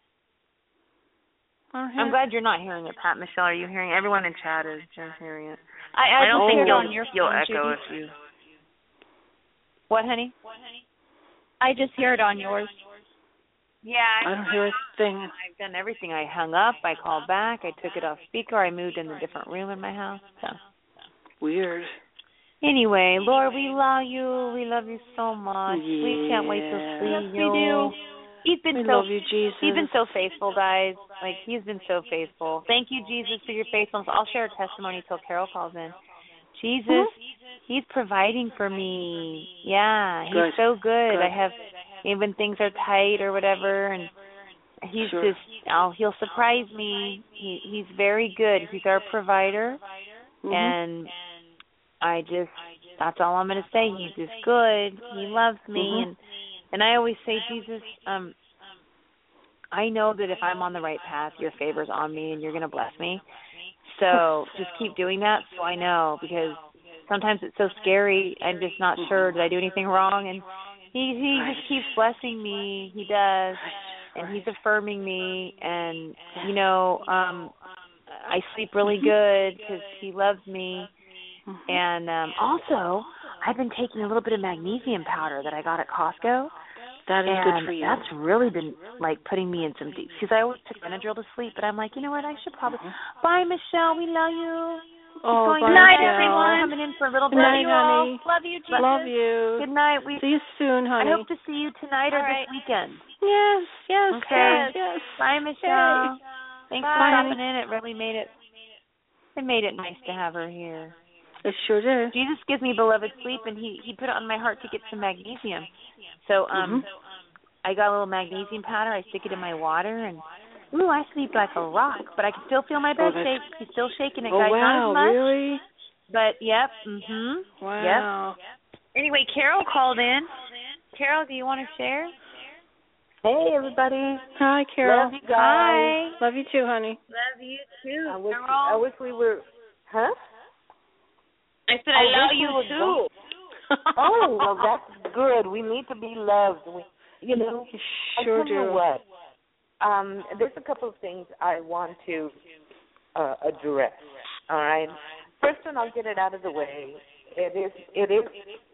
I don't hear I'm it. glad you're not hearing it, Pat. Michelle, are you hearing it? Everyone in chat is just hearing it. I, I, I don't just think hear it you'll, on your you'll phone, echo Judy. if you... What, honey? I just hear it on yours. Yeah, I don't hear a thing. I've done everything. I hung up. I called back. I took it off speaker. I moved in a different room in my house. So Weird. anyway, Lord, we love you. We love you so much. We can't wait to Yeah. see Yes, you. we do. He's been We so love you, Jesus. he's been so faithful, guys. Like he's been so faithful. Thank you, Jesus, for your faithfulness. I'll share a testimony till Carol calls in. Jesus, mm-hmm. he's providing for me. Yeah, he's good. so good. good. I have even things are tight or whatever, and he's sure. just oh, he'll surprise me. He he's very good. He's our provider, mm-hmm. and I just that's all I'm going to say. He's just good. He loves me, mm-hmm. and and I always say, Jesus, um, I know that if I'm on the right path, your favor's on me, and you're going to bless me. So just keep doing that so I know, because sometimes it's so scary. I'm just not sure. Did I do anything wrong? And he he right. just keeps blessing me. He does. And he's affirming me. And, you know, um, I sleep really good because he loves me. Mm-hmm. And um, also, I've been taking a little bit of magnesium powder that I got at Costco. That is and good for you. That's really been, like, putting me in some deep, because I always took Benadryl to sleep, but I'm like, you know what, I should probably, mm-hmm. Bye, Michelle, we love you. Oh, good night, everyone. Coming in for a little bit. Good night, Love you honey. all. Love you, Jesus. Love you. Good night. We see you soon, honey. I hope to see you tonight or right. this weekend. Yes, yes, okay. yes, yes. Bye, Michelle. Hey. Thanks Bye. for stopping in. It really made it, it made it nice to have her here. It sure did. Jesus gives me beloved sleep, and he, he put it on my heart to get some magnesium. So, um... Mm-hmm. I got a little magnesium powder. I stick it in my water, and ooh, I sleep like a rock. But I can still feel my bed oh, shake. He's still shaking it, oh, guys. Wow, Not as much. Really? But yep. Mhm. Wow. Yep. Anyway, Carol called in. Carol, do you want to share? Hey, everybody. Hi, Carol. Love you guys. Hi. Love you too, honey. Love you too. I wish, Carol. I wish we were. Huh? I said I, I love wish you we were too. Oh, well, that's good. We need to be loved. We, you know, sure I tell do. you what. Um, there's a couple of things I want to uh, address. All right. First one, I'll get it out of the way. It is. It is.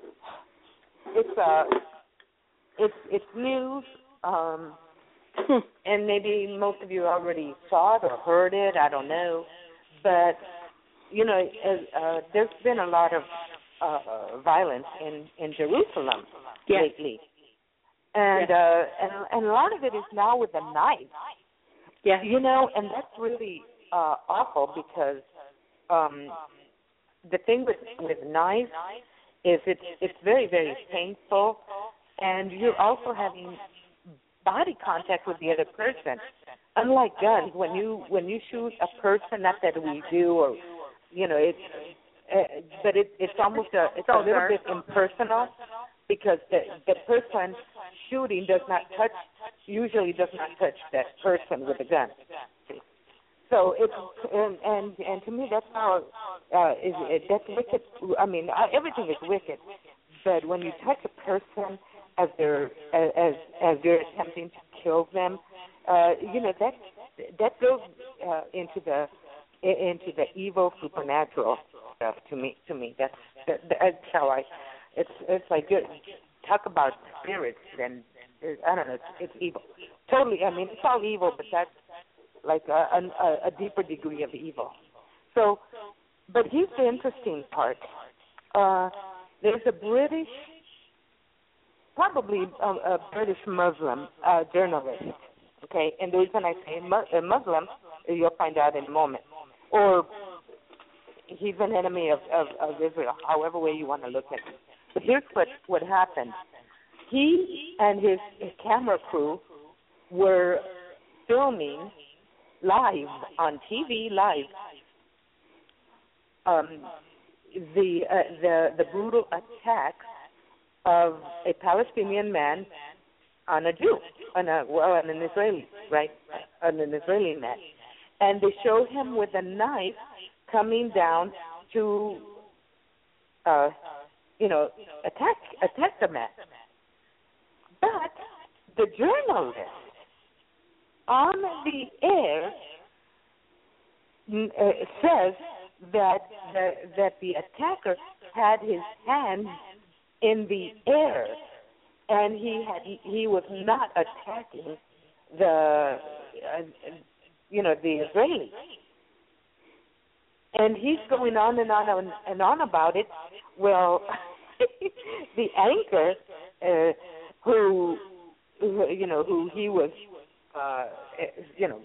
It's uh. It's it's news. Um, and maybe most of you already saw it or heard it. I don't know, but you know, uh, there's been a lot of uh, violence in in Jerusalem yes. lately. And, yes. uh, and and a lot of it is now with a knife. Yes. You know, and that's really uh, awful because um, the thing with, with knives is it's it's very, very painful, and you're also having body contact with the other person. Unlike guns, when you when you shoot a person, not that we do, or you know, it's uh, but it, it's almost a it's a little bit impersonal. Because the the person shooting does not touch, usually does not touch that person with a gun. So it's and and, and to me that's how uh, is it, that's wicked. I mean everything is wicked, but when you touch a person as they're as as you're attempting to kill them, uh, you know that that goes uh, into the into the evil supernatural stuff. To me, to me that's that, that's how I. It's it's like good. Talk about spirits, and I don't know. It's, it's evil. Totally. I mean, it's all evil, but that's like a, a, a deeper degree of evil. So, but here's the interesting part. Uh, there's a British, probably a, a British Muslim uh, journalist. Okay, and the reason I say mu- a Muslim, you'll find out in a moment, or he's an enemy of, of, of Israel, however way you want to look at it. But here's what, what happened. He and his, his camera crew were filming live on T V, live, um, the uh, the the brutal attack of a Palestinian man on a Jew, on a well, on an Israeli, right, on an Israeli man, and they showed him with a knife coming down to. Uh, you know, attack attack the man. But the journalist on the air uh, says that the, that the attacker had his hands in the air, and he had he was not attacking the uh, you know the Israelis. And he's going on and on and on about it. Well, the anchor, uh, who, who you know, who he was, uh, you know,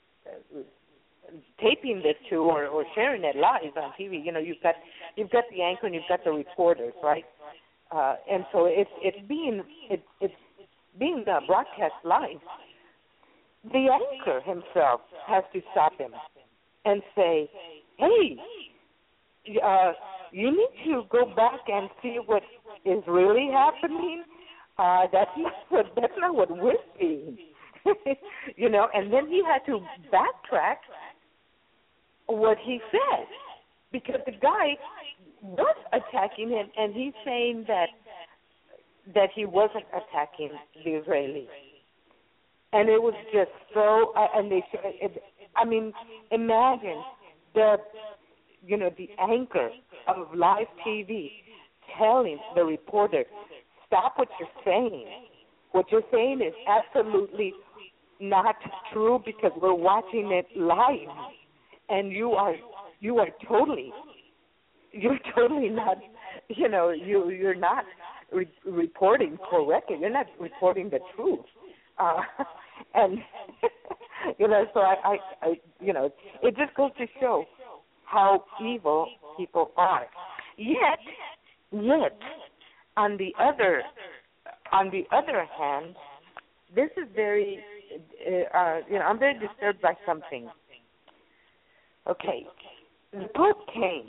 taping this to or, or sharing it live on T V. You know, you've got you've got the anchor and you've got the reporters, right? Uh, and so it's it's being it, it's being uh, broadcast live. The anchor himself has to stop him and say, "Hey, uh, you need to go back and see what is really happening. Uh, that's not what, that's not what we're seeing." You know, and then he had to backtrack what he said because the guy was attacking him, and he's saying that that he wasn't attacking the Israelis, and it was just so. Uh, and they, it, I mean, imagine the, you know, the anchor of live T V telling the reporter, "Stop what you're saying. What you're saying is absolutely not true because we're watching it live, and you are you are totally you're totally not you know you you're not re- reporting correctly. You're not reporting the truth." Uh, and you know, so I, I, I you know, it just goes to show how evil people are. Yet, yet, on the other on the other hand, this is very. Uh, you know, I'm very disturbed by something. Okay, the Pope came,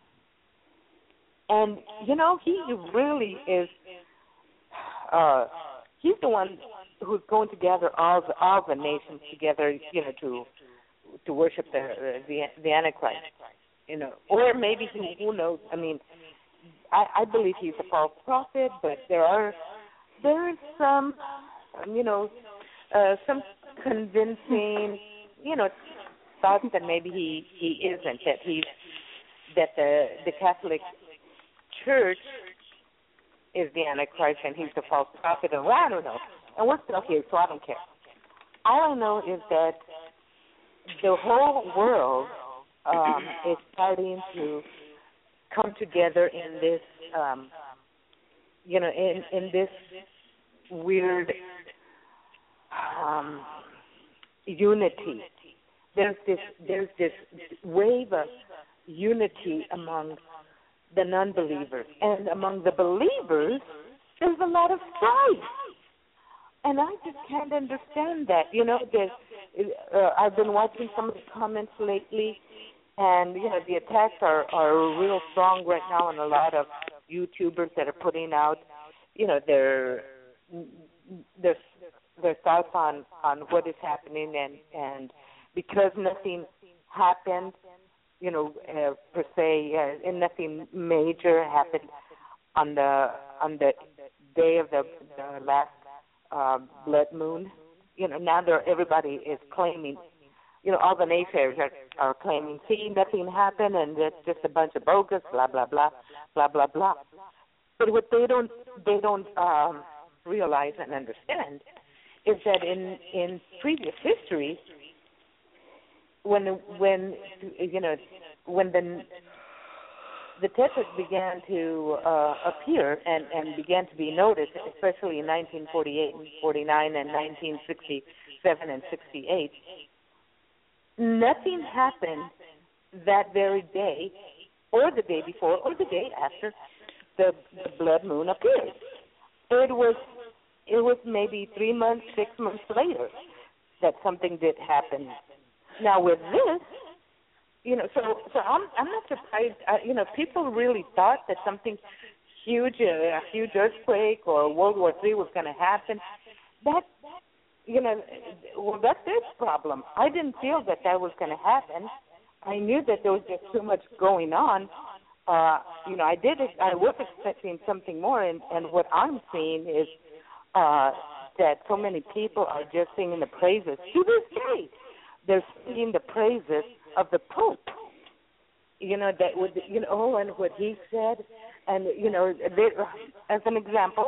and you know he really is. Uh, he's the one who's going to gather all the all the nations together, you know, to to worship the the, the Antichrist, you know, or maybe he, who knows? I mean, I, I believe he's a false prophet, but there are there is some, you know. Uh, some convincing, you know, thoughts that maybe he, he isn't, that he's that the the Catholic Church is the Antichrist and he's the false prophet, and well, I don't know. And we're still here, so I don't care. All I know is that the whole world um, is starting to come together in this, um, you know, in in this weird. Um, unity. There's this there's this wave of unity among the non-believers, and among the believers, there's a lot of strife. And I just can't understand that. You know, there's, uh, I've been watching some of the comments lately, and you know the attacks are are real strong right now, and a lot of YouTubers that are putting out, you know, their their their thoughts on, on what is happening, and, and because nothing happened, you know, uh, per se, uh, and nothing major happened on the on the day of the, the last uh, blood moon. You know, now there everybody is claiming, you know, all the naysayers are, are claiming, see, nothing happened, and it's just a bunch of bogus, blah blah blah, blah blah blah. But what they don't they don't um, realize and understand is that in, in previous history, when when you know when the the Tetras began to uh, appear and, and began to be noticed, especially in nineteen forty-eight and forty-nine and nineteen sixty-seven and sixty-eight, nothing happened that very day, or the day before, or the day after the, the blood moon appeared. It was. It was maybe three months, six months later that something did happen. Now with this, you know, so so I'm I'm not surprised. Uh, you know, people really thought that something huge, uh, a huge earthquake or World War Three was going to happen. That, you know, well, that's their problem. I didn't feel that that was going to happen. I knew that there was just too much going on. Uh, you know, I did. I was expecting something more, and, and what I'm seeing is. Uh, that so many people are just singing the praises. To this day, they're singing the praises of the Pope. You know, that would, you know, oh, and what he said. And, you know, they, as an example,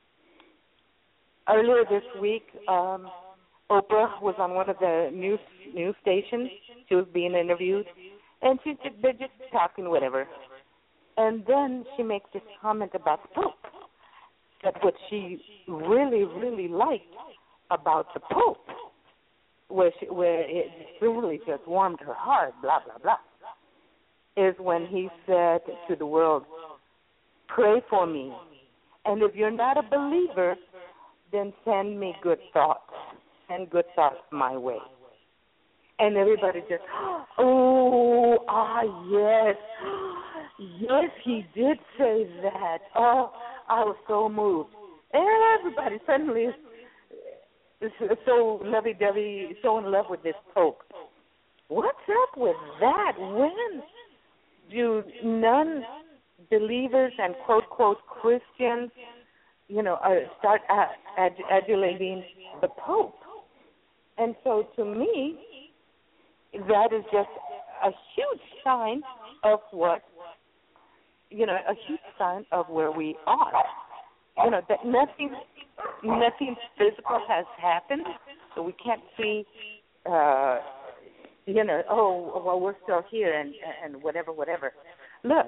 earlier this week, um, Oprah was on one of the news news stations. She was being interviewed, and she they're just talking whatever. And then she makes this comment about the Pope. That what she really, really liked about the Pope, where she, where it really just warmed her heart, blah, blah, blah, is when he said to the world, pray for me. And if you're not a believer, then send me good thoughts. Send good thoughts my way. And everybody just, oh, ah, yes. Yes, he did say that. Oh, I was so moved. Everybody suddenly is, is so lovey-dovey, so in love with this Pope. What's up with that? When do non-believers and quote-quote Christians, you know, uh, start ad- adulating the Pope? And so to me, that is just a huge sign of what, you know, a huge sign of where we are. You know, that nothing, nothing physical has happened, so we can't see, uh, you know, oh, well, we're still here and and whatever, whatever. Look,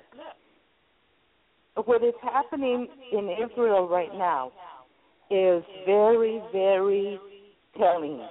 what is happening in Israel right now is very, very telling.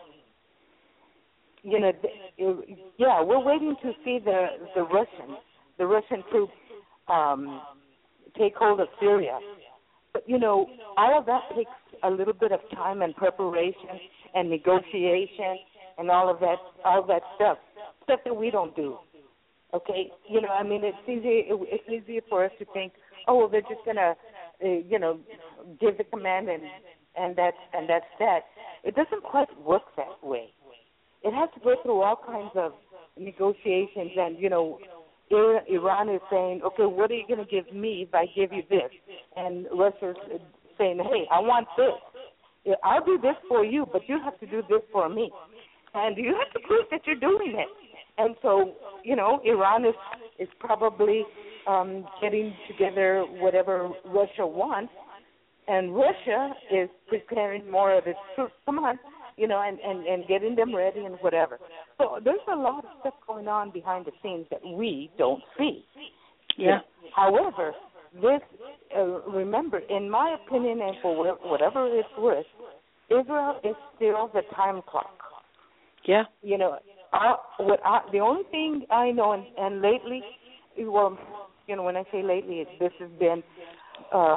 You know, yeah, we're waiting to see the the Russian, the Russian troops um, take hold of Syria. But, you know, all of that takes a little bit of time and preparation and negotiation and all of that, all that stuff, stuff that we don't do. Okay, you know, I mean, it's easy. It's easier for us to think, oh, well, they're just gonna, uh, you know, give the command and and that's and that's that. It doesn't quite work that way. It has to go through all kinds of negotiations, and you know, Iran is saying, okay, what are you going to give me if I give you this? And Russia's saying, hey, I want this. I'll do this for you, but you have to do this for me. And you have to prove that you're doing it. And so, you know, Iran is, is probably um, getting together whatever Russia wants, and Russia is preparing more of its troops. Come on. You know, and, and, and getting them ready and whatever. So there's a lot of stuff going on behind the scenes that we don't see. Yeah. However, this, uh, remember, in my opinion, and for whatever it's worth, Israel is still the time clock. Yeah. You know, I, what I, the only thing I know, and, and lately, well, you know, when I say lately, this has been, uh,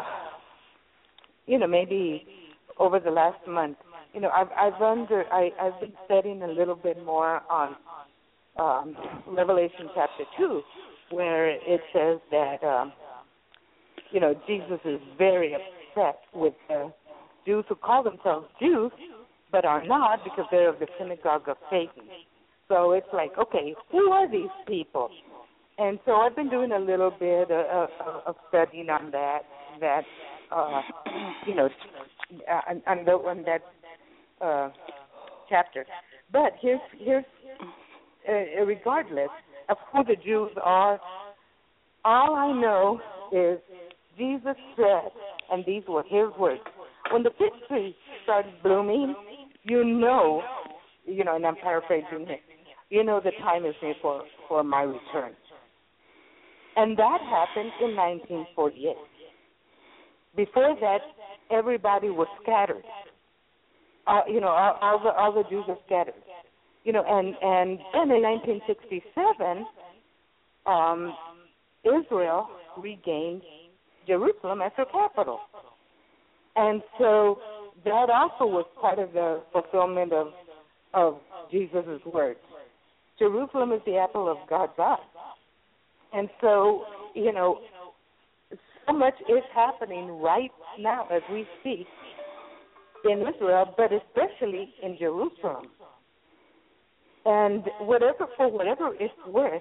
you know, maybe over the last month. You know, I've I've under I I've been studying a little bit more on um, Revelation chapter two, where it says that um, you know Jesus is very upset with the Jews who call themselves Jews but are not, because they're of the synagogue of Satan. So it's like, okay, who are these people? And so I've been doing a little bit of, of, of studying on that that uh, you know on, on the one that. Uh, chapter, but here's here's uh, regardless of who the Jews are, all I know is Jesus said, and these were his words: when the fig tree started blooming, you know, you know, and I'm paraphrasing it, you know, the time is near for for my return, and that happened in nineteen forty-eight. Before that, everybody was scattered. Uh, you know, all, all the all the Jews are scattered. You know, and and then in nineteen sixty-seven, um, Israel regained Jerusalem as her capital, and so that also was part of the fulfillment of of Jesus' words. Jerusalem is the apple of God's eye, and so you know, so much is happening right now as we speak in Israel, but especially in Jerusalem. And whatever, for whatever it's worth,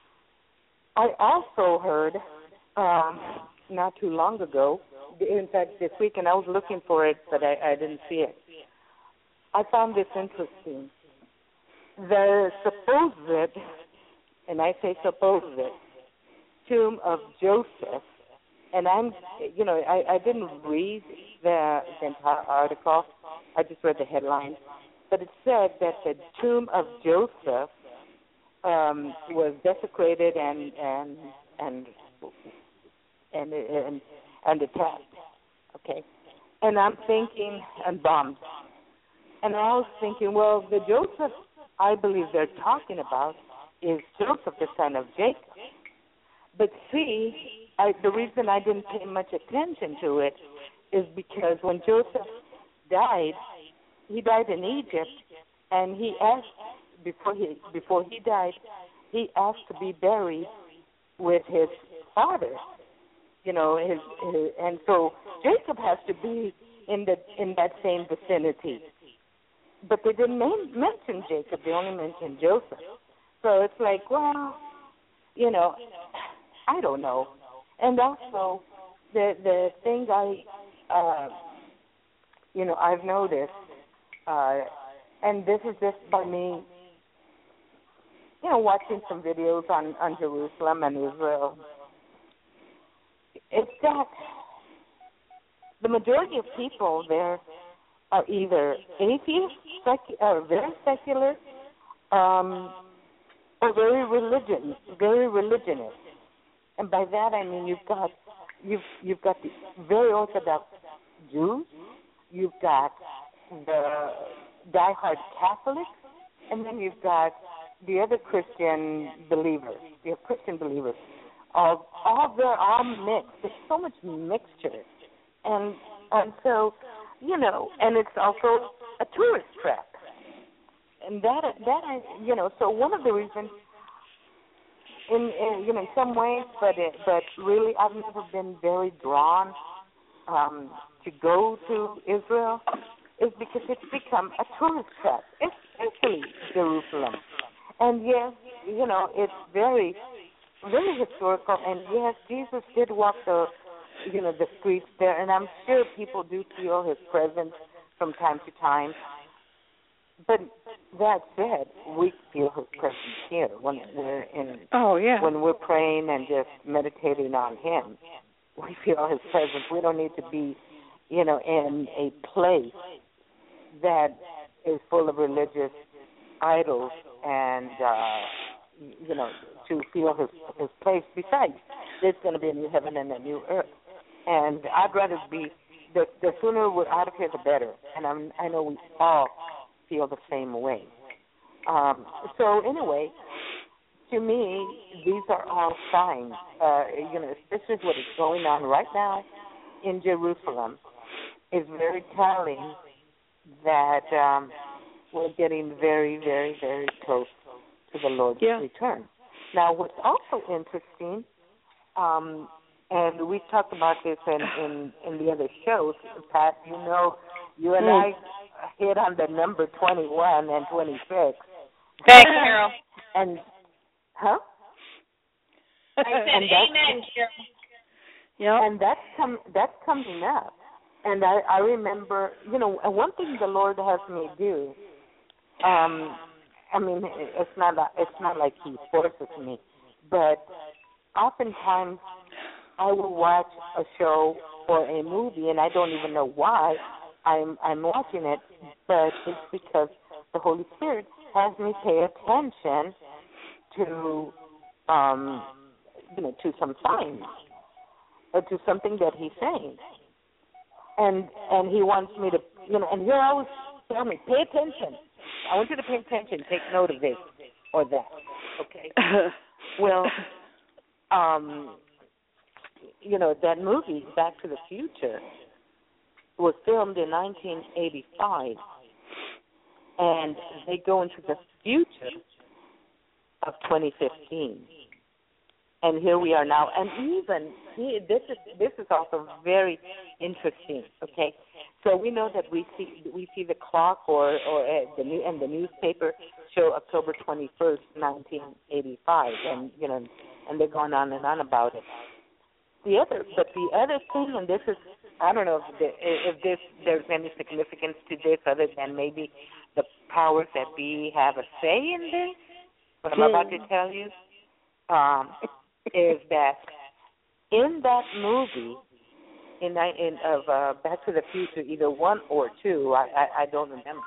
I also heard um, not too long ago, in fact this week, and I was looking for it, but I, I didn't see it. I found this interesting. The supposed, and I say supposed, tomb of Joseph, and I'm, you know, I, I didn't read the, the entire article. I just read the headline. But it said that the tomb of Joseph um, was desecrated and and and and and, and attacked. Okay, and I'm thinking and bombed. And I was thinking, well, the Joseph I believe they're talking about is Joseph, the son of Jacob. But see, I, the reason I didn't pay much attention to it is because when Joseph died, he died in Egypt, and he asked before he before he died, he asked to be buried with his father. You know, his, his and so Jacob has to be in the in that same vicinity. But they didn't name, mention Jacob; they only mentioned Joseph. So it's like, well, you know, I don't know. And also, the the thing I, uh, you know, I've noticed, uh, and this is just by me, you know, watching some videos on, on Jerusalem and Israel. It's that the majority of people there are either atheists, secu- or very secular, um, or very religion, very religionist. And by that I mean you've got you've you've got the very Orthodox Jews, you've got the diehard Catholics, and then you've got the other Christian believers, the Christian believers. All all they're all mixed. There's so much mixture, and and so you know, and it's also a tourist trap. And that that I you know, so one of the reasons. In, in you know, in some ways, but it, but really, I've never been very drawn um, to go to Israel, is because it's become a tourist trap, especially Jerusalem. And yes, you know, it's very, very historical. And yes, Jesus did walk the, you know, the streets there, and I'm sure people do feel His presence from time to time. But that said, we feel His presence here when we're in. Oh yeah. When we're praying and just meditating on Him, we feel His presence. We don't need to be, you know, in a place that is full of religious idols and, uh, you know, to feel His His place. Besides, there's going to be a new heaven and a new earth, and I'd rather be. The, the sooner we're out of here, the better. And I'm, I know we all feel the same way. Um, so anyway, to me, these are all signs. Uh, you know, especially what is going on right now in Jerusalem is very telling that um, we're getting very, very, very close to the Lord's yeah. return. Now, what's also interesting, um, and we talked about this in, in, in the other shows, Pat, you know, you and mm. I hit on the number twenty-one and twenty-six. Thanks, Carol. And, huh? I said amen, Carol. Yeah. And that's, com- that's coming up. And I, I remember, you know, one thing the Lord has me do, um, I mean, it's not, it's not like He forces me, but oftentimes I will watch a show or a movie, and I don't even know why I'm I'm watching it, but it's because the Holy Spirit has me pay attention to, um, you know, to some signs, or to something that He's saying, and and He wants me to, you know, and He'll always tell me, pay attention. I want you to pay attention, take note of this or that. Okay. Well, um, you know, that movie Back to the Future was filmed in nineteen eighty-five, and they go into the future of twenty fifteen, and here we are now. And even this is this is also very interesting. Okay, so we know that we see we see the clock or or uh, the new and the newspaper show October twenty-first, nineteen eighty-five, and you know, and they're going on and on about it. The other, but the other thing, and this is, I don't know if, the, if this there's any significance to this other than maybe the powers that be have a say in this. What I'm about to tell you um, is that in that movie, in, in of uh, Back to the Future, either one or two, I, I, I don't remember.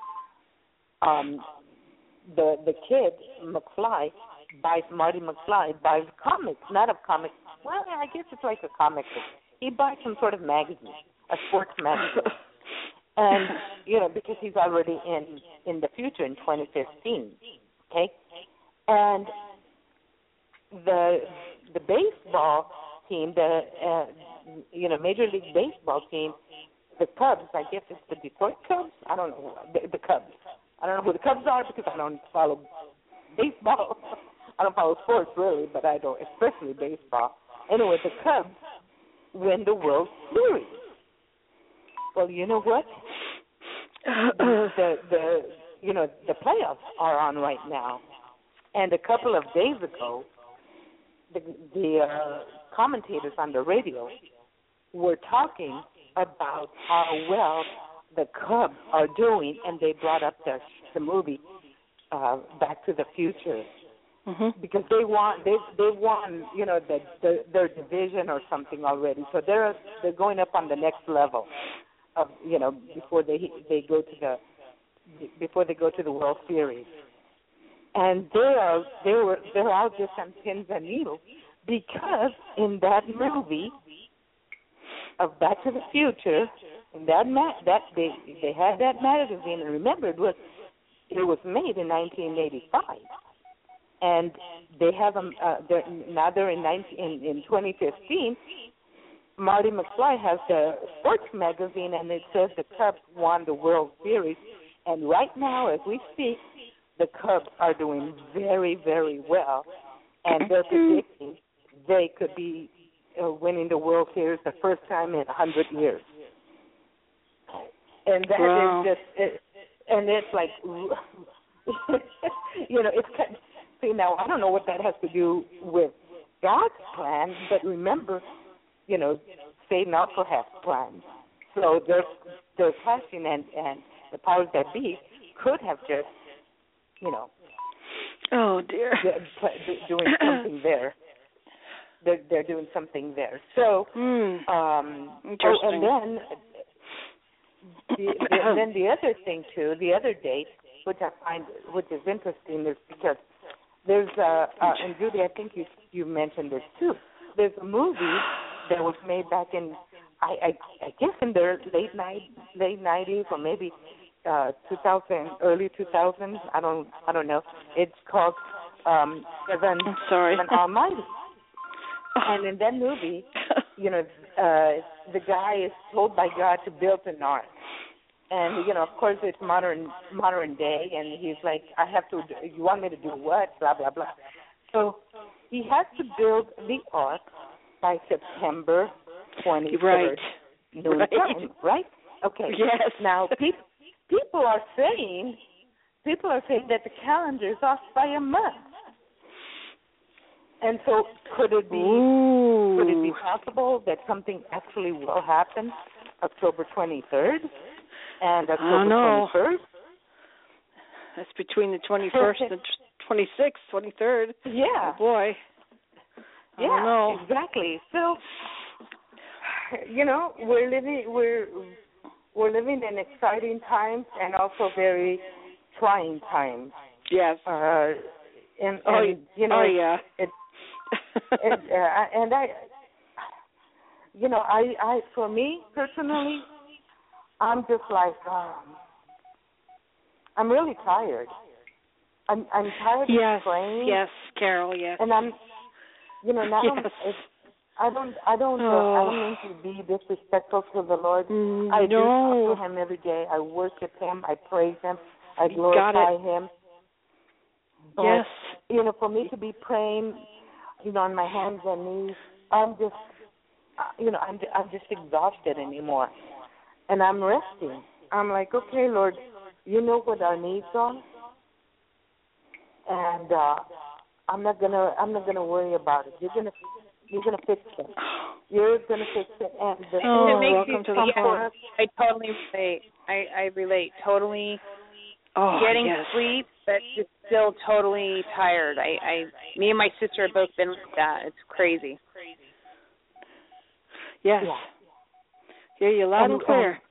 Um, the the kid McFly buys Marty McFly buys comics, not a comic. Well, I guess it's like a comic book. He buys some sort of magazine, a sports magazine, and you know because he's already in in the future in twenty fifteen. Okay, and the the baseball team, the uh, you know Major League Baseball team, the Cubs. I guess it's the Detroit Cubs. I don't know the, the Cubs. I don't know who the Cubs are because I don't follow baseball. I don't follow sports really, but I don't, especially baseball. Anyway, the Cubs win the World Series. Well, you know what? the, the the you know the playoffs are on right now, and a couple of days ago, the the uh, commentators on the radio were talking about how well the Cubs are doing, and they brought up the the movie uh, Back to the Future, mm-hmm. because they won they they won you know the, the their division or something already, so they're they're going up on the next level of you know before they they go to the before they go to the World Series, and they are they were they're out just on pins and needles because in that movie of Back to the Future. That ma- that they they had that magazine, and remember it was it was made in nineteen eighty-five, and they have them. Uh, they're, now they're in, nineteen, in in twenty fifteen. Marty McFly has the sports magazine, and it says the Cubs won the World Series, and right now, as we speak, the Cubs are doing very very well, and they're predicting they could be uh, winning the World Series the first time in a hundred years. And that wow. is just, it, and it's like, you know, it's kind of, see now I don't know what that has to do with God's plan, but remember, you know, Satan also has plans. So there's there's passion and and the powers that be could have just, you know, oh dear, doing something there. They're they're doing something there. So, mm. um, interesting. Oh, and then. The, the, then the other thing too, the other date, which I find which is interesting, is because there's a uh, and Judy, I think you you mentioned this too. There's a movie that was made back in I I, I guess in the late night late nineties or maybe uh, two thousand early two thousands. I don't I don't know. It's called um, Seven I'm sorry. Seven Almighty. And in that movie, you know, uh, the guy is told by God to build an ark. And, you know, of course, it's modern modern day, and he's like, I have to, you want me to do what? Blah, blah, blah. So he has to build the ark by September twenty-third. Right. Noon right. time, right? Okay. Yes. Now, pe- people are saying, people are saying that the calendar is off by a month. And so, could it be Ooh. could it be possible that something actually will happen October twenty-third and October twenty-first? That's between the twenty-first and twenty-sixth, twenty-third. Yeah. Oh boy. I yeah. don't know. Exactly. So, you know, we're living we're we're living in exciting times and also very trying times. Yes. Uh, and, oh, and you know, oh yeah. It, it, uh, and I, you know, I, I, for me personally, I'm just like, um, I'm really tired. I'm, I'm tired yes, of praying. Yes, Carol. Yes. And I'm, you know, now yes. it's, I don't, I don't, oh. uh, I don't mean to be disrespectful to the Lord. Mm, I no. do talk to Him every day. I worship Him. I praise Him. I glorify Him. But, yes. you know, for me to be praying, you know, on my hands and knees, I'm just, you know, I'm, I'm just exhausted anymore. And I'm resting. I'm like, okay, Lord, you know what our needs are. And uh, I'm not gonna, I'm not gonna worry about it. You're gonna, you're gonna fix it. You're gonna fix it. And the oh, it makes welcome you, to the yeah, I totally relate. I, I relate totally. Oh, getting yes. sleep, but just still totally tired. I, I, me and my sister have both been like that. It's crazy. Yes. Yeah. Hear you loud and, and clear.